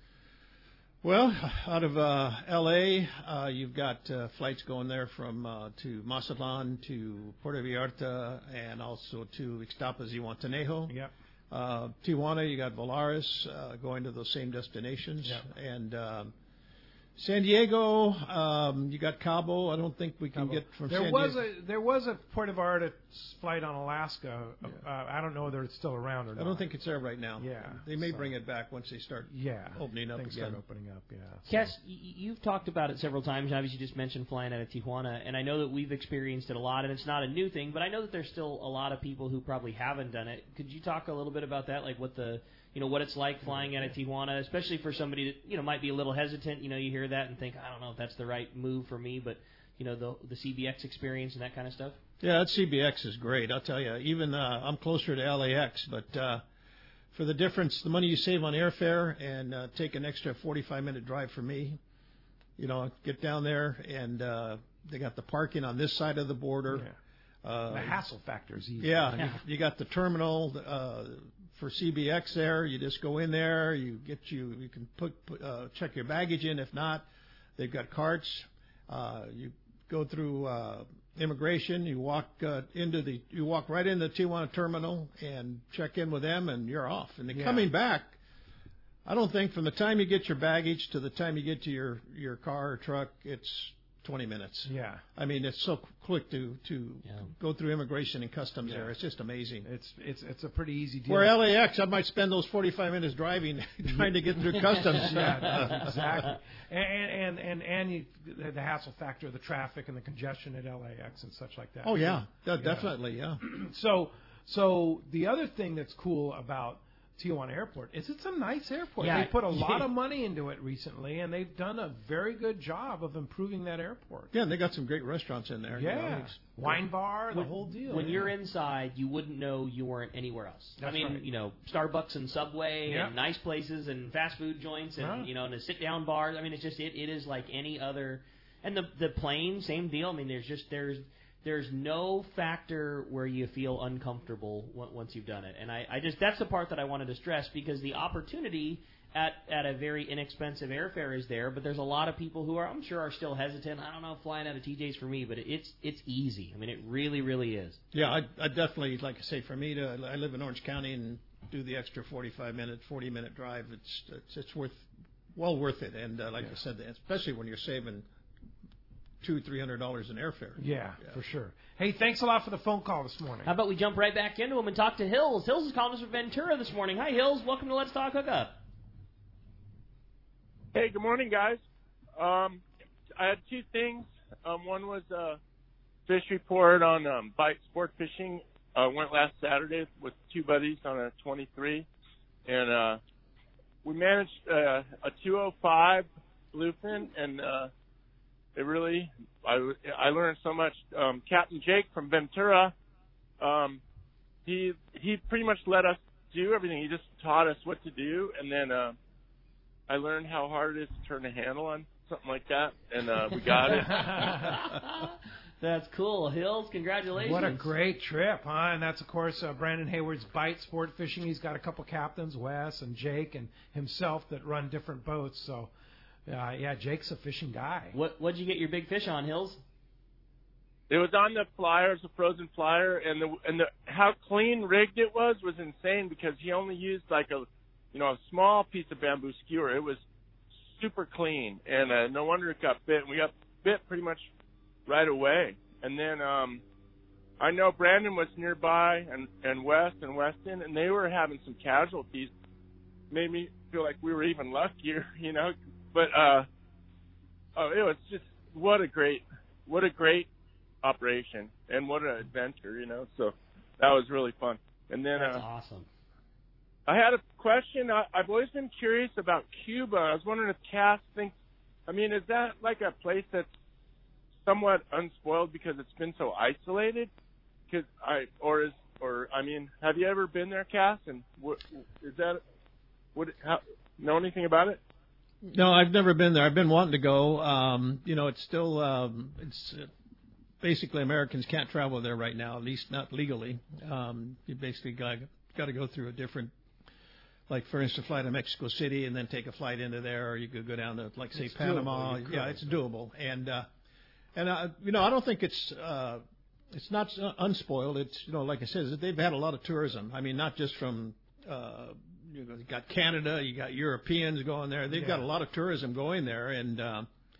Well, out of uh, L A, uh, you've got uh, flights going there from uh, to Mazatlan, to Puerto Vallarta, and also to Ixtapa, Zihuatanejo. Yep. Uh, Tijuana, you got Volaris uh, going to those same destinations. Yep. And um, San Diego, um, you got Cabo. I don't think we can Cabo. get from There San was Diego. a there was a Puerto Vallarta flight on Alaska. Uh, I don't know whether it's still around or not. I don't think it's there right now. Yeah. They may so- bring it back once they start Yeah. opening up Things again. start opening up. Yeah. so- Cass, y- you've talked about it several times. And obviously, you just mentioned flying out of Tijuana, and I know that we've experienced it a lot, and it's not a new thing. But I know that there's still a lot of people who probably haven't done it. Could you talk a little bit about that, like what the you know what it's like flying out of Tijuana, especially for somebody that you know might be a little hesitant. You know, you hear that and think, I don't know if that's the right move for me, but you know the the C B X experience and that kind of stuff. Yeah, that C B X is great. I'll tell you. Even uh, I'm closer to L A X, but uh, for the difference, the money you save on airfare and uh, take an extra forty-five minute drive for me, you know, get down there and uh, they got the parking on this side of the border. Yeah. Uh, The hassle factor is easy. Yeah, you, you got the terminal uh, for C B X there. You just go in there. You get you. You can put, put uh, check your baggage in. If not, they've got carts. Uh, you go through uh, immigration. You walk uh, into the. You walk right into the Tijuana terminal and check in with them, and you're off. And then Yeah. coming back, I don't think from the time you get your baggage to the time you get to your your car or truck, it's twenty minutes. Yeah. I mean, it's so quick to to Yeah. go through immigration and customs Yeah. there. It's just amazing. It's it's it's a pretty easy deal. Where L A X, I might spend those forty-five minutes driving, trying to get through customs. Yeah, exactly. And and and and you, the the hassle factor, the traffic and the congestion at L A X and such like that. Oh yeah, de- Yeah. definitely, yeah. So so the other thing that's cool about Tijuana Airport is it's a nice airport. Yeah. They put a lot of money into it recently, and they've done a very good job of improving that airport. Yeah, and they got some great restaurants in there. you know, Yeah, it's- wine bar, the When- whole deal. When yeah. you're inside, you wouldn't know you weren't anywhere else. That's I mean, right. you know, Starbucks and Subway Yeah. and nice places and fast food joints and Huh. you know, and the sit down bars. I mean, it's just it, it is like any other. And the the plane, same deal. I mean, there's just there's there's no factor where you feel uncomfortable on- once you've done it. And I, I just that's the part that I wanted to stress because the opportunity at at a very inexpensive airfare is there, but there's a lot of people who are I'm sure are still hesitant. I don't know if flying out of T J's for me, but it's it's easy. I mean, it really really is. Yeah, I, I definitely, like I say, for me to, I live in Orange County and do the extra forty-five minute, forty minute drive, it's it's, it's worth, well worth it. And uh, like Yeah. I said, especially when you're saving two, three hundred dollars in airfare. Yeah, for sure. Hey, thanks a lot for the phone call this morning. How about we jump right back into him and talk to Hills? Hills is calling us from Ventura this morning. Hi, Hills. Welcome to Let's Talk Hookup. Hey, good morning, guys. Um, I had two things. Um, one was a fish report on um, bite sport fishing. I uh, went last Saturday with two buddies on a twenty-three, and uh, we managed uh, a two oh five bluefin, and uh, it really, I, I learned so much. Um, Captain Jake from Ventura, um, he he pretty much let us do everything. He just taught us what to do, and then uh, I learned how hard it is to turn a handle on something like that, and uh, we got it. That's cool. Hills, congratulations. What a great trip, huh? And that's, of course, uh, Brandon Hayward's Bite Sport Fishing. He's got a couple captains, Wes and Jake and himself, that run different boats. So, uh, yeah, Jake's a fishing guy. What what'd you get your big fish on, Hills? It was on the flyer, it was a frozen flyer, and the and the how clean rigged it was was insane because he only used like a, you know, a small piece of bamboo skewer. It was super clean, and uh, no wonder it got bit. And we got bit pretty much right away. And then um, I know Brandon was nearby, and and West and Weston, and they were having some casualties. Made me feel like we were even luckier, you know. But uh, oh, it was just what a great, what a great operation, and what an adventure, you know. So that was really fun. And then That's uh, awesome. I had a question. I, I've always been curious about Cuba. I was wondering if Cass thinks, I mean, is that like a place that's somewhat unspoiled because it's been so isolated? Cause I, or is, or I mean, have you ever been there, Cass? And what, is that, would it, how, know anything about it? No, I've never been there. I've been wanting to go. Um, you know, it's still, um, it's uh, basically Americans can't travel there right now, at least not legally. Um, you basically got got to go through a different, like for instance, fly to Mexico City and then take a flight into there, or you could go down to, like, say, It's Panama. doable. Yeah, it's doable. And uh, and uh, you know, I don't think it's uh, it's not unspoiled. It's, you know, like I said, they've had a lot of tourism. I mean, not just from uh, you know, you got Canada, you got Europeans going there. They've yeah. got a lot of tourism going there, and uh,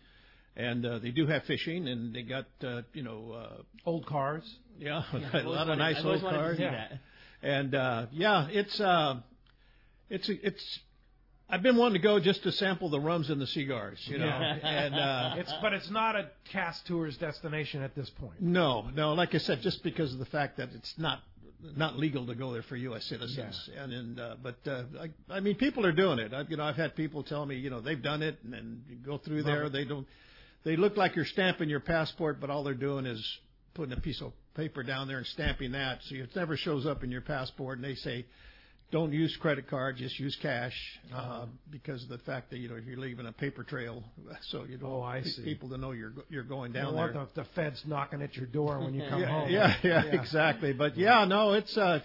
and uh, they do have fishing, and they got uh, you know uh, old cars. Yeah, yeah a lot of nice old cars. Yeah. And uh, yeah, it's uh, it's it's. I've been wanting to go just to sample the rums and the cigars, you know. and uh, it's but it's not a Cass Tours destination at this point. No, no. Like I said, just because of the fact that it's not not legal to go there for U S citizens. Yeah. And, and uh, but uh, I, I mean, people are doing it. I've, you know, I've had people tell me, you know, they've done it and, and you go through Love there. It. They don't. They look like you're stamping your passport, but all they're doing is putting a piece of paper down there and stamping that, so it never shows up in your passport. And they say, don't use credit card, just use cash, uh, uh-huh. because of the fact that, you know, you're leaving a paper trail, so you don't oh, I want see. people to know you're you're going down you there. Want the, the feds knocking at your door when you come yeah, home. Yeah, yeah, yeah, exactly. But yeah, no, it's uh,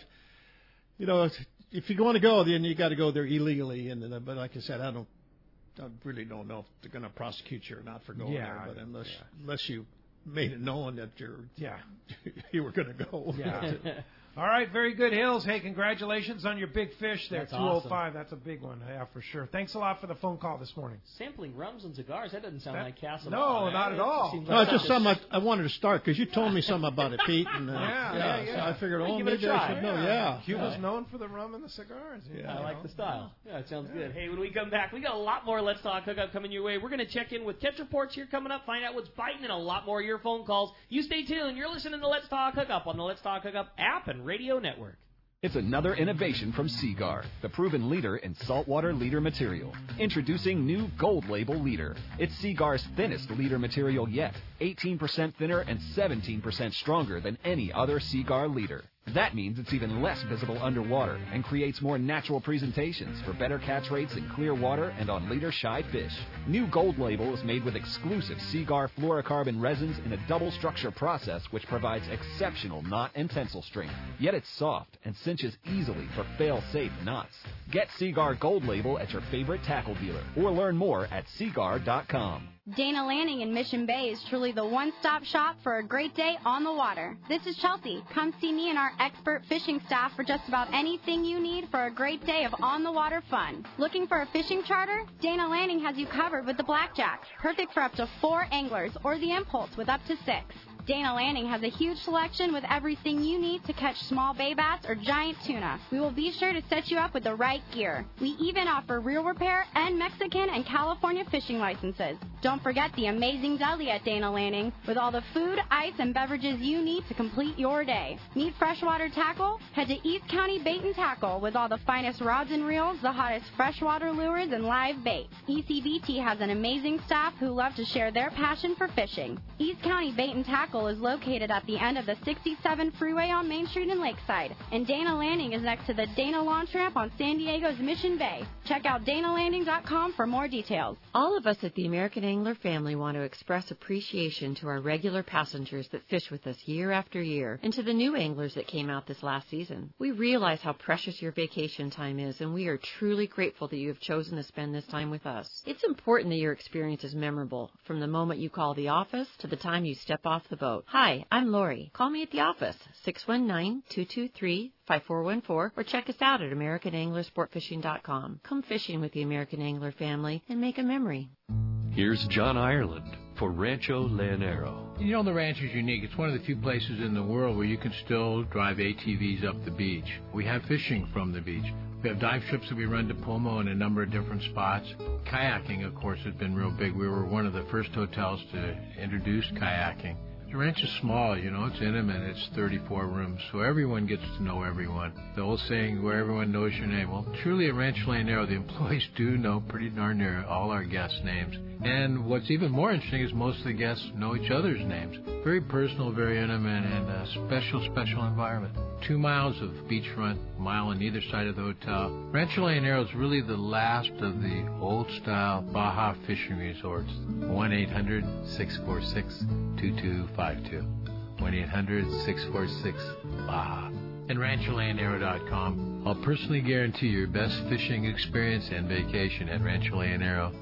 you know, if you want to go, then you got to go there illegally. And uh, but like I said, I don't, I really don't know if they're going to prosecute you or not for going yeah, there. But unless yeah. unless you made it known that you're yeah you were going to go. Yeah. All right, very good, Hills. Hey, congratulations on your big fish there, That's two oh five. Awesome. That's a big one, yeah, for sure. Thanks a lot for the phone call this morning. Sampling rums and cigars, that doesn't sound that, like Cass at no, all. No, not at all. No, like it's just something I, I wanted to start because you told me something about it, Pete. And, uh, yeah, yeah, yeah, yeah. So I figured, oh, give maybe it a try. I should know. Yeah. Yeah. Cuba's yeah. known for the rum and the cigars. Yeah, I know. like the style. Yeah, it sounds yeah. good. Hey, when we come back, we got a lot more Let's Talk Hookup coming your way. We're going to check in with Catch Reports here coming up, find out what's biting, and a lot more of your phone calls. You stay tuned. You're listening to Let's Talk Hookup on the Let's Talk Hookup app and radio network. It's another innovation from Seaguar, the proven leader in saltwater leader material. Introducing new Gold Label Leader. It's Seaguar's thinnest leader material yet, eighteen percent thinner and seventeen percent stronger than any other Seaguar leader. That means it's even less visible underwater and creates more natural presentations for better catch rates in clear water and on leader-shy fish. New Gold Label is made with exclusive Seaguar fluorocarbon resins in a double structure process which provides exceptional knot and tensile strength. Yet it's soft and cinches easily for fail-safe knots. Get Seaguar Gold Label at your favorite tackle dealer or learn more at seaguar dot com. Dana Landing in Mission Bay is truly the one-stop shop for a great day on the water. This is Chelsea. Come see me and our expert fishing staff for just about anything you need for a great day of on-the-water fun. Looking for a fishing charter? Dana Landing has you covered with the Blackjack, perfect for up to four anglers, or the Impulse with up to six. Dana Landing has a huge selection with everything you need to catch small bay bass or giant tuna. We will be sure to set you up with the right gear. We even offer reel repair and Mexican and California fishing licenses. Don't forget the amazing deli at Dana Landing with all the food, ice, and beverages you need to complete your day. Need freshwater tackle? Head to East County Bait and Tackle with all the finest rods and reels, the hottest freshwater lures, and live bait. E C B T has an amazing staff who love to share their passion for fishing. East County Bait and Tackle is located at the end of the sixty-seven freeway on Main Street in Lakeside, and Dana Landing is next to the Dana Launch Ramp on San Diego's Mission Bay. Check out dana landing dot com for more details. All of us at the American Angler family want to express appreciation to our regular passengers that fish with us year after year, and to the new anglers that came out this last season. We realize how precious your vacation time is, and we are truly grateful that you have chosen to spend this time with us. It's important that your experience is memorable, from the moment you call the office to the time you step off the boat. Hi, I'm Lori. Call me at the office, six one nine, two two three, five four one four, or check us out at american angler sport fishing dot com. Come fishing with the American Angler family and make a memory. Here's John Ireland for Rancho Leonero. You know, the ranch is unique. It's one of the few places in the world where you can still drive A T Vs up the beach. We have fishing from the beach. We have dive trips that we run to Pomo in a number of different spots. Kayaking, of course, has been real big. We were one of the first hotels to introduce kayaking. The ranch is small, you know, it's intimate. It's thirty-four rooms, so everyone gets to know everyone. The old saying, where everyone knows your name. Well, truly at Rancho Leonero, the employees do know pretty darn near all our guests' names. And what's even more interesting is most of the guests know each other's names. Very personal, very intimate, and a special, special environment. Two miles of beachfront, a mile on either side of the hotel. Rancho Leonero is really the last of the old-style Baja fishing resorts. one eight hundred, six four six, two two five two. one eight hundred, six four six, Baja. And rancho leonero dot com. I'll personally guarantee your best fishing experience and vacation at Rancho Leonero.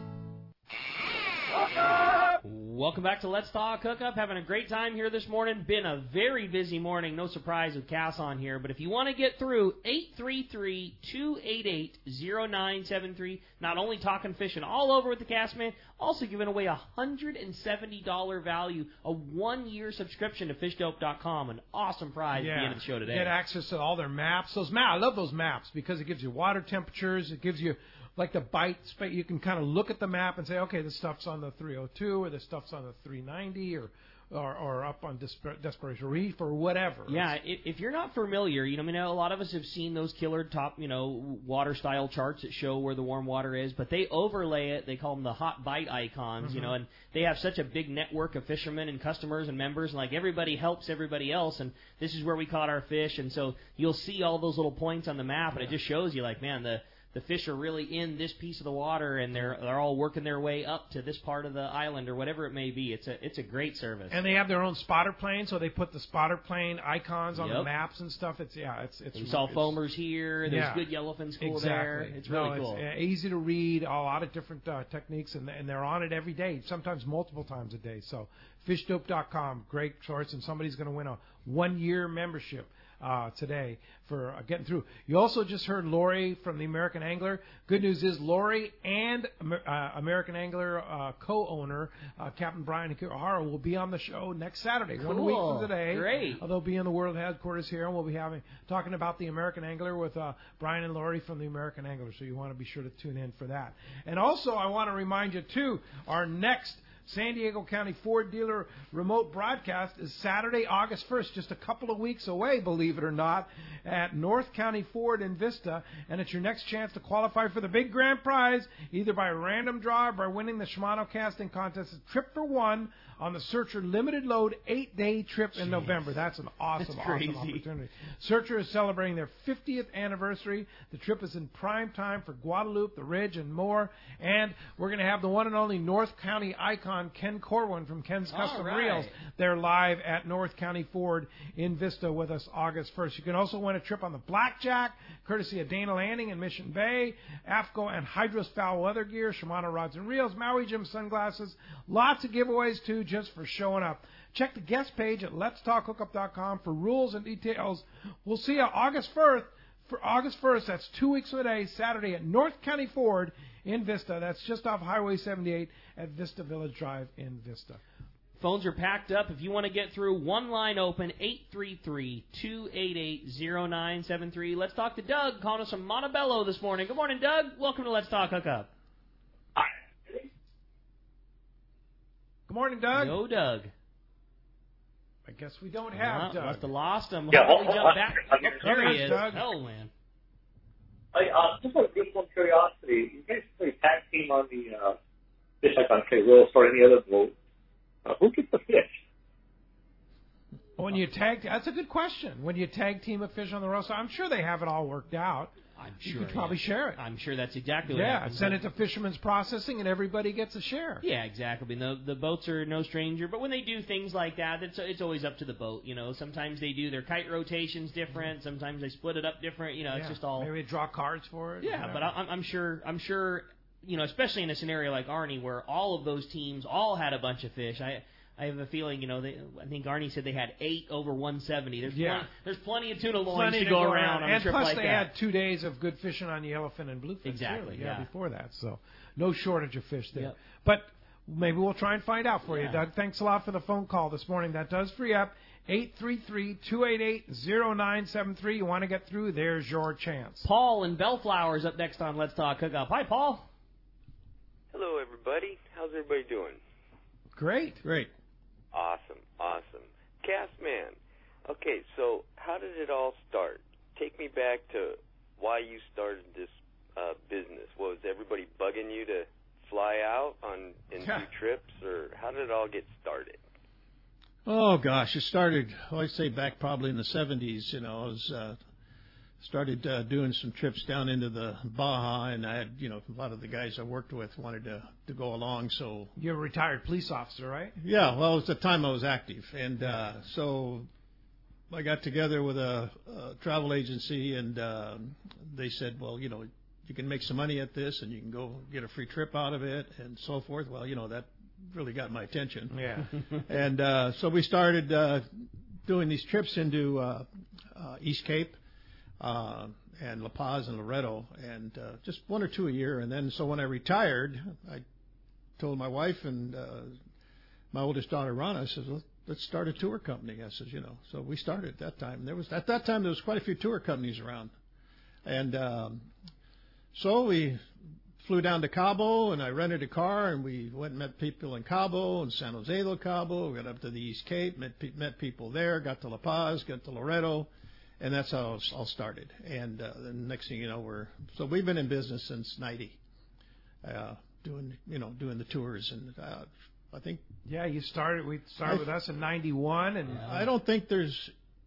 Welcome back to Let's Talk Hookup. Having a great time here this morning. Been a very busy morning. No surprise with Cass on here. But if you want to get through, eight three three, two eight eight, zero nine seven three. Not only talking fishing all over with the Cass Man, also giving away a one hundred seventy dollars value, a one-year subscription to fish dope dot com. An awesome prize yeah. at the end of the show today. Get access to all their maps. Those maps, I love those maps because it gives you water temperatures. It gives you like the bite space. You can kind of look at the map and say, okay, this stuff's on the three oh two or this stuff's on the three ninety or or, or up on Desper- Desperation Reef or whatever. Yeah, if, if you're not familiar, you know, I mean, a lot of us have seen those killer top, you know, water style charts that show where the warm water is, but they overlay it. They call them the hot bite icons, mm-hmm. you know, and they have such a big network of fishermen and customers and members, and like everybody helps everybody else, and this is where we caught our fish, and so you'll see all those little points on the map, and yeah. it just shows you, like, man, the the fish are really in this piece of the water, and they're they're all working their way up to this part of the island or whatever it may be. It's a it's a great service. And they have their own spotter plane, so they put the spotter plane icons on yep. the maps and stuff. It's yeah, it's it's. We saw it's, foamers here. There's yeah, good yellowfin school exactly. there. It's really no, cool. It's uh, easy to read. A lot of different uh, techniques, and and they're on it every day, sometimes multiple times a day. So fish dope dot com, great source, and somebody's going to win a one year membership. Uh, today for uh, getting through. You also just heard Lori from the American Angler. Good news is Lori and uh, American Angler uh, co-owner uh, Captain Brian O'Hara will be on the show next Saturday, cool. one week from today. Great. Uh, they'll be in the world headquarters here, and we'll be having talking about the American Angler with uh, Brian and Lori from the American Angler. So you want to be sure to tune in for that. And also, I want to remind you too, our next San Diego County Ford dealer remote broadcast is Saturday, August first, just a couple of weeks away, believe it or not, at North County Ford in Vista. And it's your next chance to qualify for the big grand prize, either by random draw or by winning the Shimano casting contest. A trip for one on the Searcher limited load eight-day trip in Jeez. November. That's an awesome, That's awesome opportunity. Searcher is celebrating their fiftieth anniversary. The trip is in prime time for Guadalupe, the Ridge, and more. And we're going to have the one and only North County icon, Ken Corwin from Ken's Custom right. Reels. They're live at North County Ford in Vista with us August first. You can also win a trip on the Blackjack, courtesy of Dana Landing in Mission Bay, AFCO and Hydros foul weather gear, Shimano rods and reels, Maui Jim sunglasses. Lots of giveaways, too, just for showing up. Check the guest page at lets talk hookup dot com for rules and details. We'll see you August first. For August first, that's two weeks from today, Saturday at North County Ford in Vista. That's just off Highway seventy-eight at Vista Village Drive in Vista. Phones are packed up. If you want to get through, one line open, eight three three, two eight eight, zero nine seven three. Let's talk to Doug, calling us from Montebello this morning. Good morning, Doug. Welcome to Let's Talk Hookup. Hi. Good morning, Doug. Yo, Doug. I guess we don't have uh, Doug. Must have lost him. Yeah, Hopefully hold, jump hold, back. hold, Oh, there hold, he is. Doug. Oh, man. I, uh, just out of personal curiosity, you guys play tag team on the uh, Fish Icon K Wills or any other boat. Uh, who gets the fish? When you tag, that's a good question. When you tag team a fish on the road, so I'm sure they have it all worked out. I'm you sure. could probably yeah. share it. I'm sure that's exactly what yeah, happens. send it to Fisherman's Processing, and everybody gets a share. Yeah, exactly. I mean, the, the boats are no stranger, but when they do things like that, it's it's always up to the boat. You know, sometimes they do their kite rotations different. Mm-hmm. Sometimes they split it up different. You know, yeah. it's just all. Maybe they draw cards for it. Yeah, but I, I'm sure. I'm sure. You know, especially in a scenario like Arnie, where all of those teams all had a bunch of fish. I. I have a feeling, you know, they, I think Arnie said they had eight over one seventy. There's yeah. plenty, there's plenty of tuna loins plenty to, to go, go around, around on and a trip plus like they that. had two days of good fishing on yellowfin and bluefin. Exactly, too. yeah. yeah. Before that, so no shortage of fish there. Yep. But maybe we'll try and find out for yeah. you, Doug. Thanks a lot for the phone call this morning. That does free up. eight three three, two eight eight, zero nine seven three. You want to get through, there's your chance. Paul in Bellflower's up next on Let's Talk Hookup. Hi, Paul. Hello, everybody. How's everybody doing? Great. Great. Awesome. Awesome. Castman, okay, so how did it all start? Take me back to why you started this uh, business. Was everybody bugging you to fly out on and do trips, or how did it all get started? Oh gosh, it started. Well, I'd say back probably in the seventies. You know, I was uh, started uh, doing some trips down into the Baja, and I had, you know, a lot of the guys I worked with wanted to to go along. So you're a retired police officer, right? Yeah, well, it was the time I was active, and uh, so I got together with a, a travel agency, and uh, they said, well, you know, you can make some money at this, and you can go get a free trip out of it, and so forth. Well, you know, that really got my attention. Yeah. And uh, so we started uh, doing these trips into uh, uh, East Cape uh, and La Paz and Loreto, and uh, just one or two a year. And then so when I retired, I told my wife and uh, my oldest daughter, Rana, I said, let's start a tour company. I said, you know, so we started at that time. There was at that time there was quite a few tour companies around, and um, so we flew down to Cabo, and I rented a car, and we went and met people in Cabo and San Jose del Cabo. We got up to the East Cape, met met people there, got to La Paz, got to Loreto, and that's how it all started. And uh, the next thing you know, we're so we've been in business since ninety, uh, doing you know doing the tours, and uh, I think yeah, you started. We started I, with us in ninety-one, and I don't think there's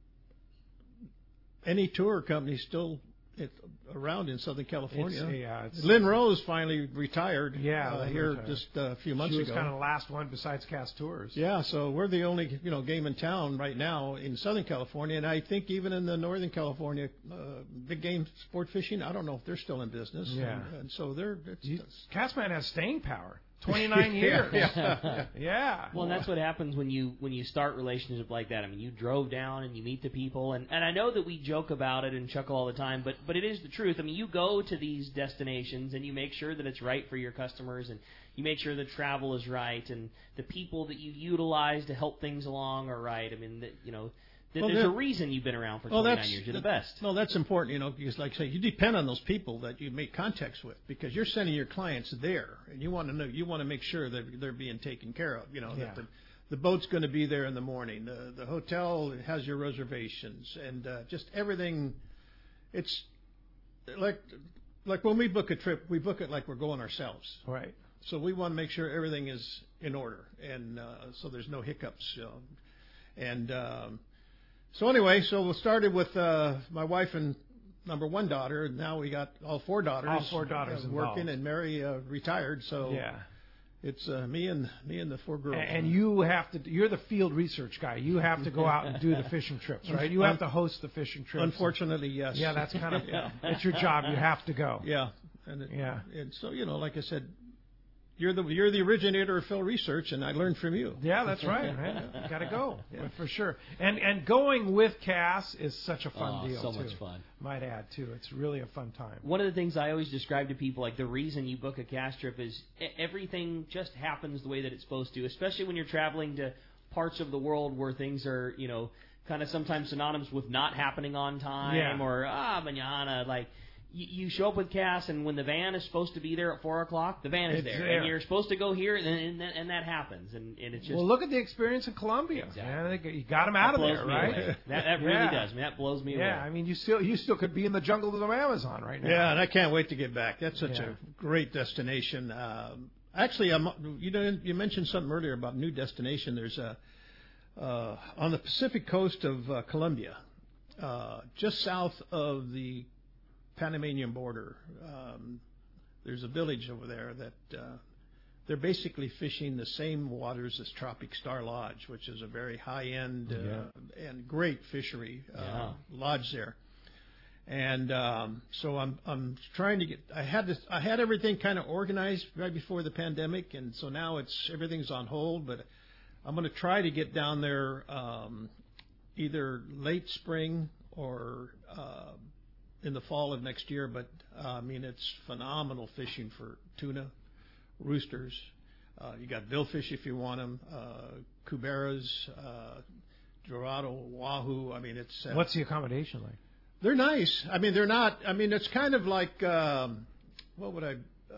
any tour company still it, around in Southern California. It's, yeah, it's, Lynn Rose finally retired. Yeah, uh, here retired. just uh, a few months she was ago. kind of the last one besides Cast Tours. Yeah, so we're the only you know game in town right now in Southern California, and I think even in the Northern California uh, big game sport fishing, I don't know if they're still in business. Yeah, and, and so they're it's, you, Castman has staying power. twenty-nine years. yeah, yeah. yeah. Well, and that's what happens when you when you start relationship like that. I mean, you drove down and you meet the people, and, and I know that we joke about it and chuckle all the time, but but it is the truth. I mean, you go to these destinations and you make sure that it's right for your customers, and you make sure the travel is right, and the people that you utilize to help things along are right. I mean, that, you know. Well, There's a reason you've been around for twenty-nine well, years. You're the best. No, that's important, you know, because like I say, you depend on those people that you make contacts with, because you're sending your clients there, and you want to know, you want to make sure that they're being taken care of. You know, yeah. that the, the boat's going to be there in the morning, the the hotel has your reservations, and uh, just everything. It's like like when we book a trip, we book it like we're going ourselves. Right. So we want to make sure everything is in order, and uh, so there's no hiccups. You know, and um, So anyway, so we started with uh, my wife and number one daughter, and now we got all four daughters. All four daughters uh, involved. working, and Mary uh, retired. So yeah, it's uh, me and me and the four girls. And, and you have to. You're the field research guy. You have to go out and do the fishing trips, right? You have to host the fishing trips. Unfortunately, yes. Yeah, that's kind of yeah. It's your job. You have to go. Yeah, and it, yeah, and so you know, like I said. You're the you're the originator of Phil Research, and I learned from you. Yeah, that's right. right? You got to go yeah. for sure. And and going with Cass is such a fun oh, deal. So too. much fun. Might add too. It's really a fun time. One of the things I always describe to people, like the reason you book a Cass trip is everything just happens the way that it's supposed to. Especially when you're traveling to parts of the world where things are, you know, kind of sometimes synonymous with not happening on time yeah. or ah mañana, like. You show up with Cass, and when the van is supposed to be there at four o'clock, the van is there. there, and you're supposed to go here, and and, and that happens, and, and it's just. Well, look at the experience in Colombia. Exactly. Yeah, you got them out of there, right? That, that really yeah. does. I mean, that blows me yeah, away. Yeah, I mean, you still you still could be in the jungle of the Amazon right now. Yeah, and I can't wait to get back. That's such yeah. a great destination. Um, actually, I'm, you know, you mentioned something earlier about new destination. There's a uh, on the Pacific coast of uh, Colombia, uh, just south of the Panamanian border. Um, there's a village over there that uh, they're basically fishing the same waters as Tropic Star Lodge, which is a very high-end uh, yeah. and great fishery uh, yeah. lodge there. And um, so I'm I'm trying to get. I had this. I had everything kind of organized right before the pandemic, and so now it's everything's on hold. But I'm going to try to get down there um, either late spring or. Uh, in the fall of next year, but uh, I mean it's phenomenal fishing for tuna, roosters. Uh, you got billfish if you want them, uh, cuberas, uh, dorado, wahoo. I mean it's. Uh, What's the accommodation like? They're nice. I mean they're not. I mean it's kind of like um, what would I uh,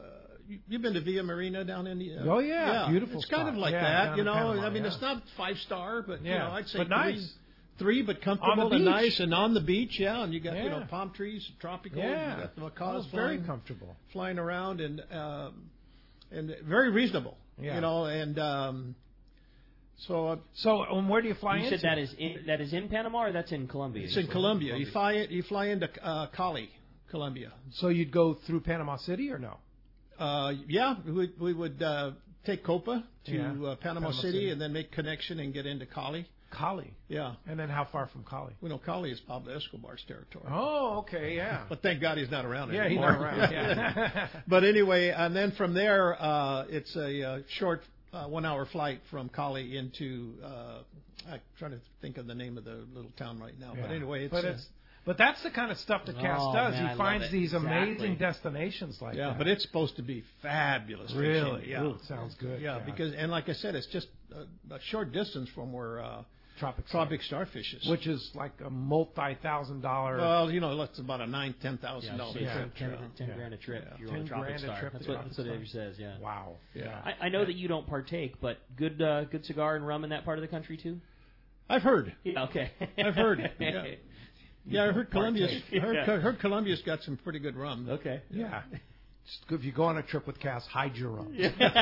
you've been to Villa Marina down in the. Uh, oh yeah, yeah, beautiful. It's spot. kind of like yeah, that, you know. Panama, I mean, yeah. it's not five star, but yeah. you know, I'd say but three, nice. three, but comfortable On the and beach. nice, and on the beach, yeah. And you got Yeah. you know palm trees, tropical. Yeah, you got the macaws oh, very flying, comfortable, flying around, and um, and very reasonable. Yeah. You know, and um, so. Uh, so, um, where do you fly you into? You said that is in, that is in Panama, or that's in Colombia? It's in Colombia. You fly it. You fly into uh, Cali, Colombia. So you'd go through Panama City or no? Uh, yeah, we we would uh, take Copa to Yeah. uh, Panama, Panama City, City. and then make connection and get into Cali. Cali. Yeah. And then how far from Cali? We know Cali is Pablo Escobar's territory. Oh, okay, yeah. But thank God he's not around Yeah, anymore. he's not around. Yeah. But anyway, and then from there, uh, it's a uh, short uh, one-hour flight from Cali into. Uh, I'm trying to think of the name of the little town right now. Yeah. But anyway, it's. But uh, it's But that's the kind of stuff that Cass Oh, does. man, I he love finds it. these Exactly. amazing destinations like yeah, that. but it's supposed to be fabulous. Really? fishing. Yeah, Ooh, sounds good. Yeah, Yeah. because and like I said, it's just a, a short distance from where uh, Tropic tropic starfish is. which is like a multi-thousand dollar. Well, you know, that's about a nine, ten thousand Yeah, dollars yeah, trip. ten, Yeah. ten Yeah. grand a trip. Yeah. If you're ten on a tropic grand a star. trip That's to what, Tropic that's what Star. Avery says. Yeah. Wow. Yeah. I, I know that you don't partake, but good uh, good cigar and rum in that part of the country too. I've heard. Yeah, okay. I've heard. Yeah, yeah I heard Colombia's. I heard, Yeah. heard Colombia's got some pretty good rum. Okay. Yeah. Just if you go on a trip with Cass, hide your rum.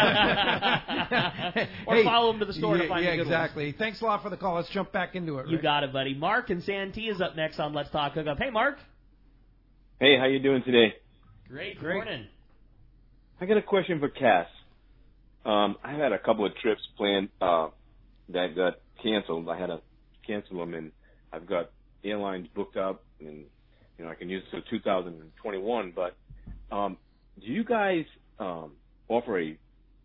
Or Hey, follow him to the store yeah, to find yeah, the good exactly. ones. Thanks a lot for the call. Let's jump back into it. You Rick. got it, buddy. Mark and Santee is up next on Let's Talk Hookup. Hey, Mark. Hey, how you doing today? Great. Great. Morning. I got a question for Cass. Um, I had a couple of trips planned uh, that got canceled. I had to cancel them, and I've got airlines booked up, and you know I can use it till two thousand twenty-one. But um, do you guys um, offer a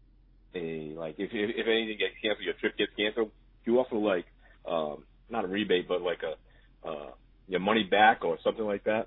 a like if, if if anything gets canceled, your trip gets canceled? Do you offer like um, not a rebate, but like a uh, your money back or something like that?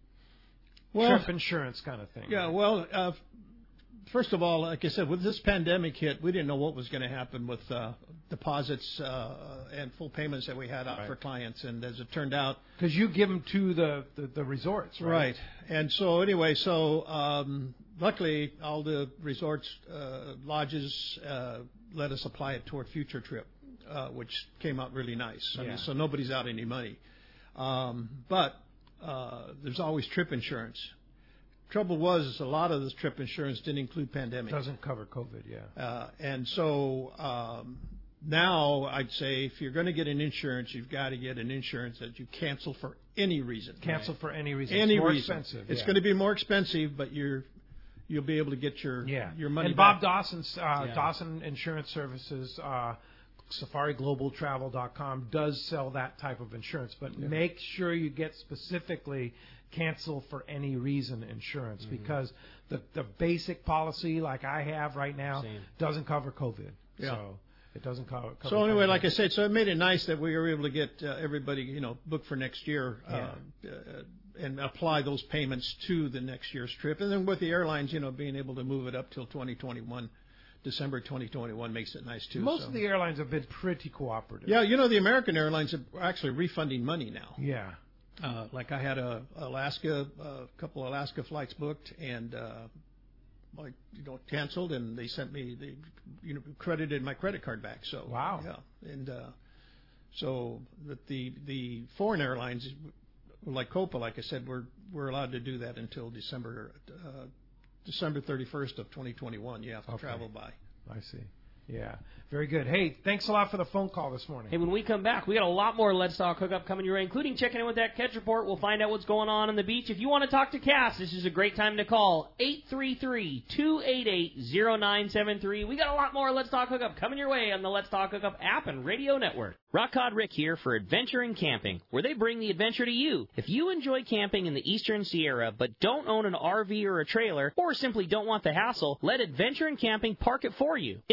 Well, Trip insurance kind of thing. Yeah, well, uh, first of all, like I said, with this pandemic hit, we didn't know what was going to happen with uh, deposits uh, and full payments that we had out Right. for clients. And as it turned out, Because you give them to the, the, the resorts, right? right. And so anyway, so um, luckily all the resorts, uh, lodges uh, let us apply it toward future trip, uh, which came out really nice. I Yeah. mean, so nobody's out any money. Um, but uh, there's always trip insurance. Trouble was, is a lot of this trip insurance didn't include pandemic. Doesn't cover COVID, yeah. Uh, and so um, now I'd say if you're going to get an insurance, you've got to get an insurance that you cancel for any reason. Cancel for any reason. Any it's more reason. expensive. It's yeah. going to be more expensive, but you're you'll be able to get your Yeah. your money and back. Bob Dawson's uh, Yeah. Dawson Insurance Services, uh, Safari Global Travel dot com does sell that type of insurance, but Yeah. make sure you get specifically cancel for any reason insurance Mm-hmm. because the the basic policy like I have right now Same. doesn't cover COVID. Yeah. So it doesn't cover. cover So anyway, COVID. like I said, so it made it nice that we were able to get uh, everybody, you know, booked for next year uh, Yeah. uh, and apply those payments to the next year's trip. And then with the airlines, you know, being able to move it up till twenty twenty-one, December twenty twenty-one makes it nice too. most so. of the airlines have been pretty cooperative. Yeah, you know, the American Airlines are actually refunding money now. Yeah. Uh, like I had a Alaska, a couple Alaska flights booked, and uh, like you know canceled, and they sent me they you know credited my credit card back. So Wow. yeah, and uh, so that the the foreign airlines like Copa, like I said, we're we're allowed to do that until December uh, December thirty-first of twenty twenty-one. You have to Okay. travel by. I see. Yeah. Very good. Hey, thanks a lot for the phone call this morning. Hey, when we come back, we got a lot more Let's Talk Hookup coming your way, including checking in with that catch report. We'll find out what's going on on the beach. If you want to talk to Cass, this is a great time to call eight three three, two eight eight, zero nine seven three. We got a lot more Let's Talk Hookup coming your way on the Let's Talk Hookup app and radio network. Rock Cod Rick here for Adventure in Camping, where they bring the adventure to you. If you enjoy camping in the Eastern Sierra but don't own an R V or a trailer, or simply don't want the hassle, let Adventure in Camping park it for you. It's simple.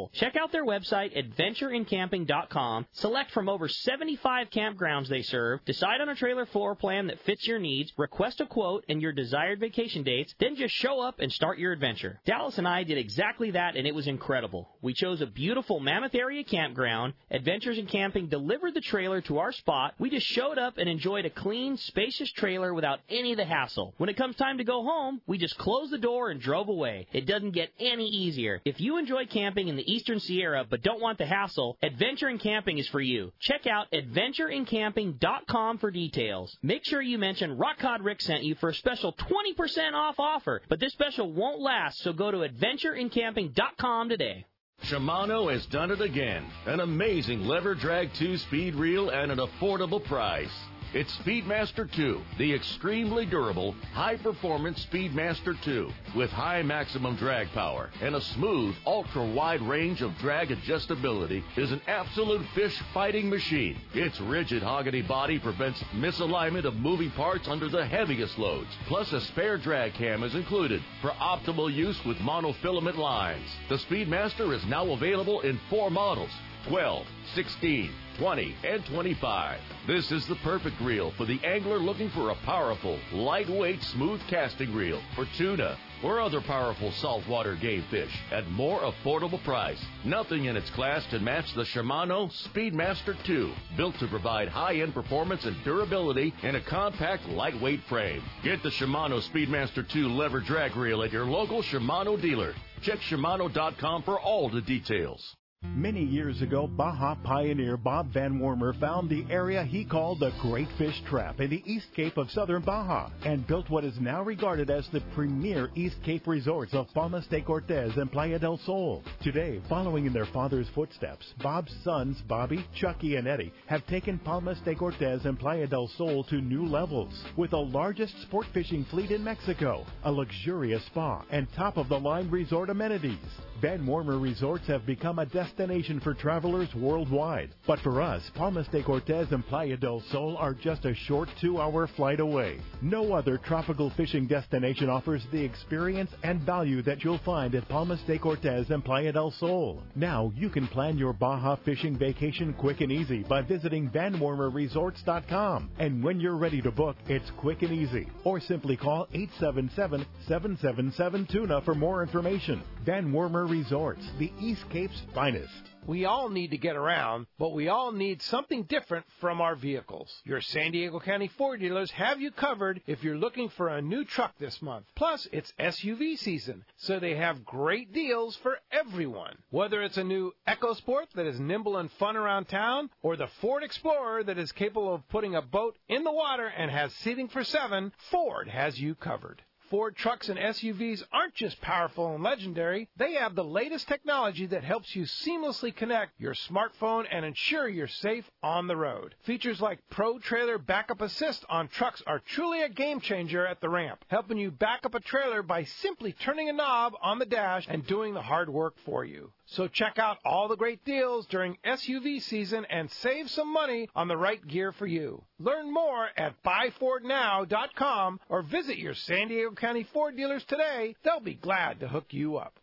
simple. Check out their website, adventure in camping dot com. Select from over seventy-five campgrounds they serve. Decide on a trailer floor plan that fits your needs. Request a quote and your desired vacation dates. Then just show up and start your adventure. Dallas and I did exactly that, and it was incredible. We chose a beautiful Mammoth Area campground. Adventures in Camping delivered the trailer to our spot. We just showed up and enjoyed a clean, spacious trailer without any of the hassle. When it comes time to go home, we just closed the door and drove away. It doesn't get any easier. If you enjoy camping in the Eastern Sierra but don't want the hassle, Adventure in Camping is for you. Check out adventure in camping dot com for details. Make sure you mention Rock Cod Rick sent you for a special twenty percent off offer, but this special won't last, so go to adventure in camping dot com today. Shimano has done it again. An amazing lever drag two-speed reel at an affordable price. It's Speedmaster two, the extremely durable, high-performance Speedmaster two, with high maximum drag power and a smooth, ultra-wide range of drag adjustability, is an absolute fish-fighting machine. Its rigid hogany body prevents misalignment of moving parts under the heaviest loads. Plus, a spare drag cam is included for optimal use with monofilament lines. The Speedmaster is now available in four models: twelve, sixteen, twenty, and twenty-five. This is the perfect reel for the angler looking for a powerful, lightweight, smooth casting reel for tuna or other powerful saltwater game fish at more affordable price. Nothing in its class can match the Shimano Speedmaster two, built to provide high-end performance and durability in a compact, lightweight frame. Get the Shimano Speedmaster two lever drag reel at your local Shimano dealer. Check Shimano dot com for all the details. Many years ago, Baja pioneer Bob Van Wormer found the area he called the Great Fish Trap in the East Cape of southern Baja and built what is now regarded as the premier East Cape resorts of Palmas de Cortez and Playa del Sol. Today, following in their father's footsteps, Bob's sons, Bobby, Chucky, and Eddie, have taken Palmas de Cortez and Playa del Sol to new levels with the largest sport fishing fleet in Mexico, a luxurious spa, and top-of-the-line resort amenities. Van Wormer Resorts have become a destination for travelers worldwide. But for us, Palmas de Cortez and Playa del Sol are just a short two-hour flight away. No other tropical fishing destination offers the experience and value that you'll find at Palmas de Cortez and Playa del Sol. Now you can plan your Baja fishing vacation quick and easy by visiting van wormer resorts dot com. And when you're ready to book, it's quick and easy. Or simply call eight seven seven, seven seven seven, tuna for more information. Van Wormer Resorts, the East Cape's finest. We all need to get around, but we all need something different from our vehicles. Your San Diego County Ford dealers have you covered if you're looking for a new truck this month. Plus, it's S U V season, so they have great deals for everyone. Whether it's a new EcoSport that is nimble and fun around town, or the Ford Explorer that is capable of putting a boat in the water and has seating for seven, Ford has you covered. Ford trucks and S U Vs aren't just powerful and legendary. They have the latest technology that helps you seamlessly connect your smartphone and ensure you're safe on the road. Features like Pro Trailer Backup Assist on trucks are truly a game changer at the ramp, helping you back up a trailer by simply turning a knob on the dash and doing the hard work for you. So check out all the great deals during S U V season and save some money on the right gear for you. Learn more at buy ford now dot com or visit your San Diego County Ford dealers today. They'll be glad to hook you up.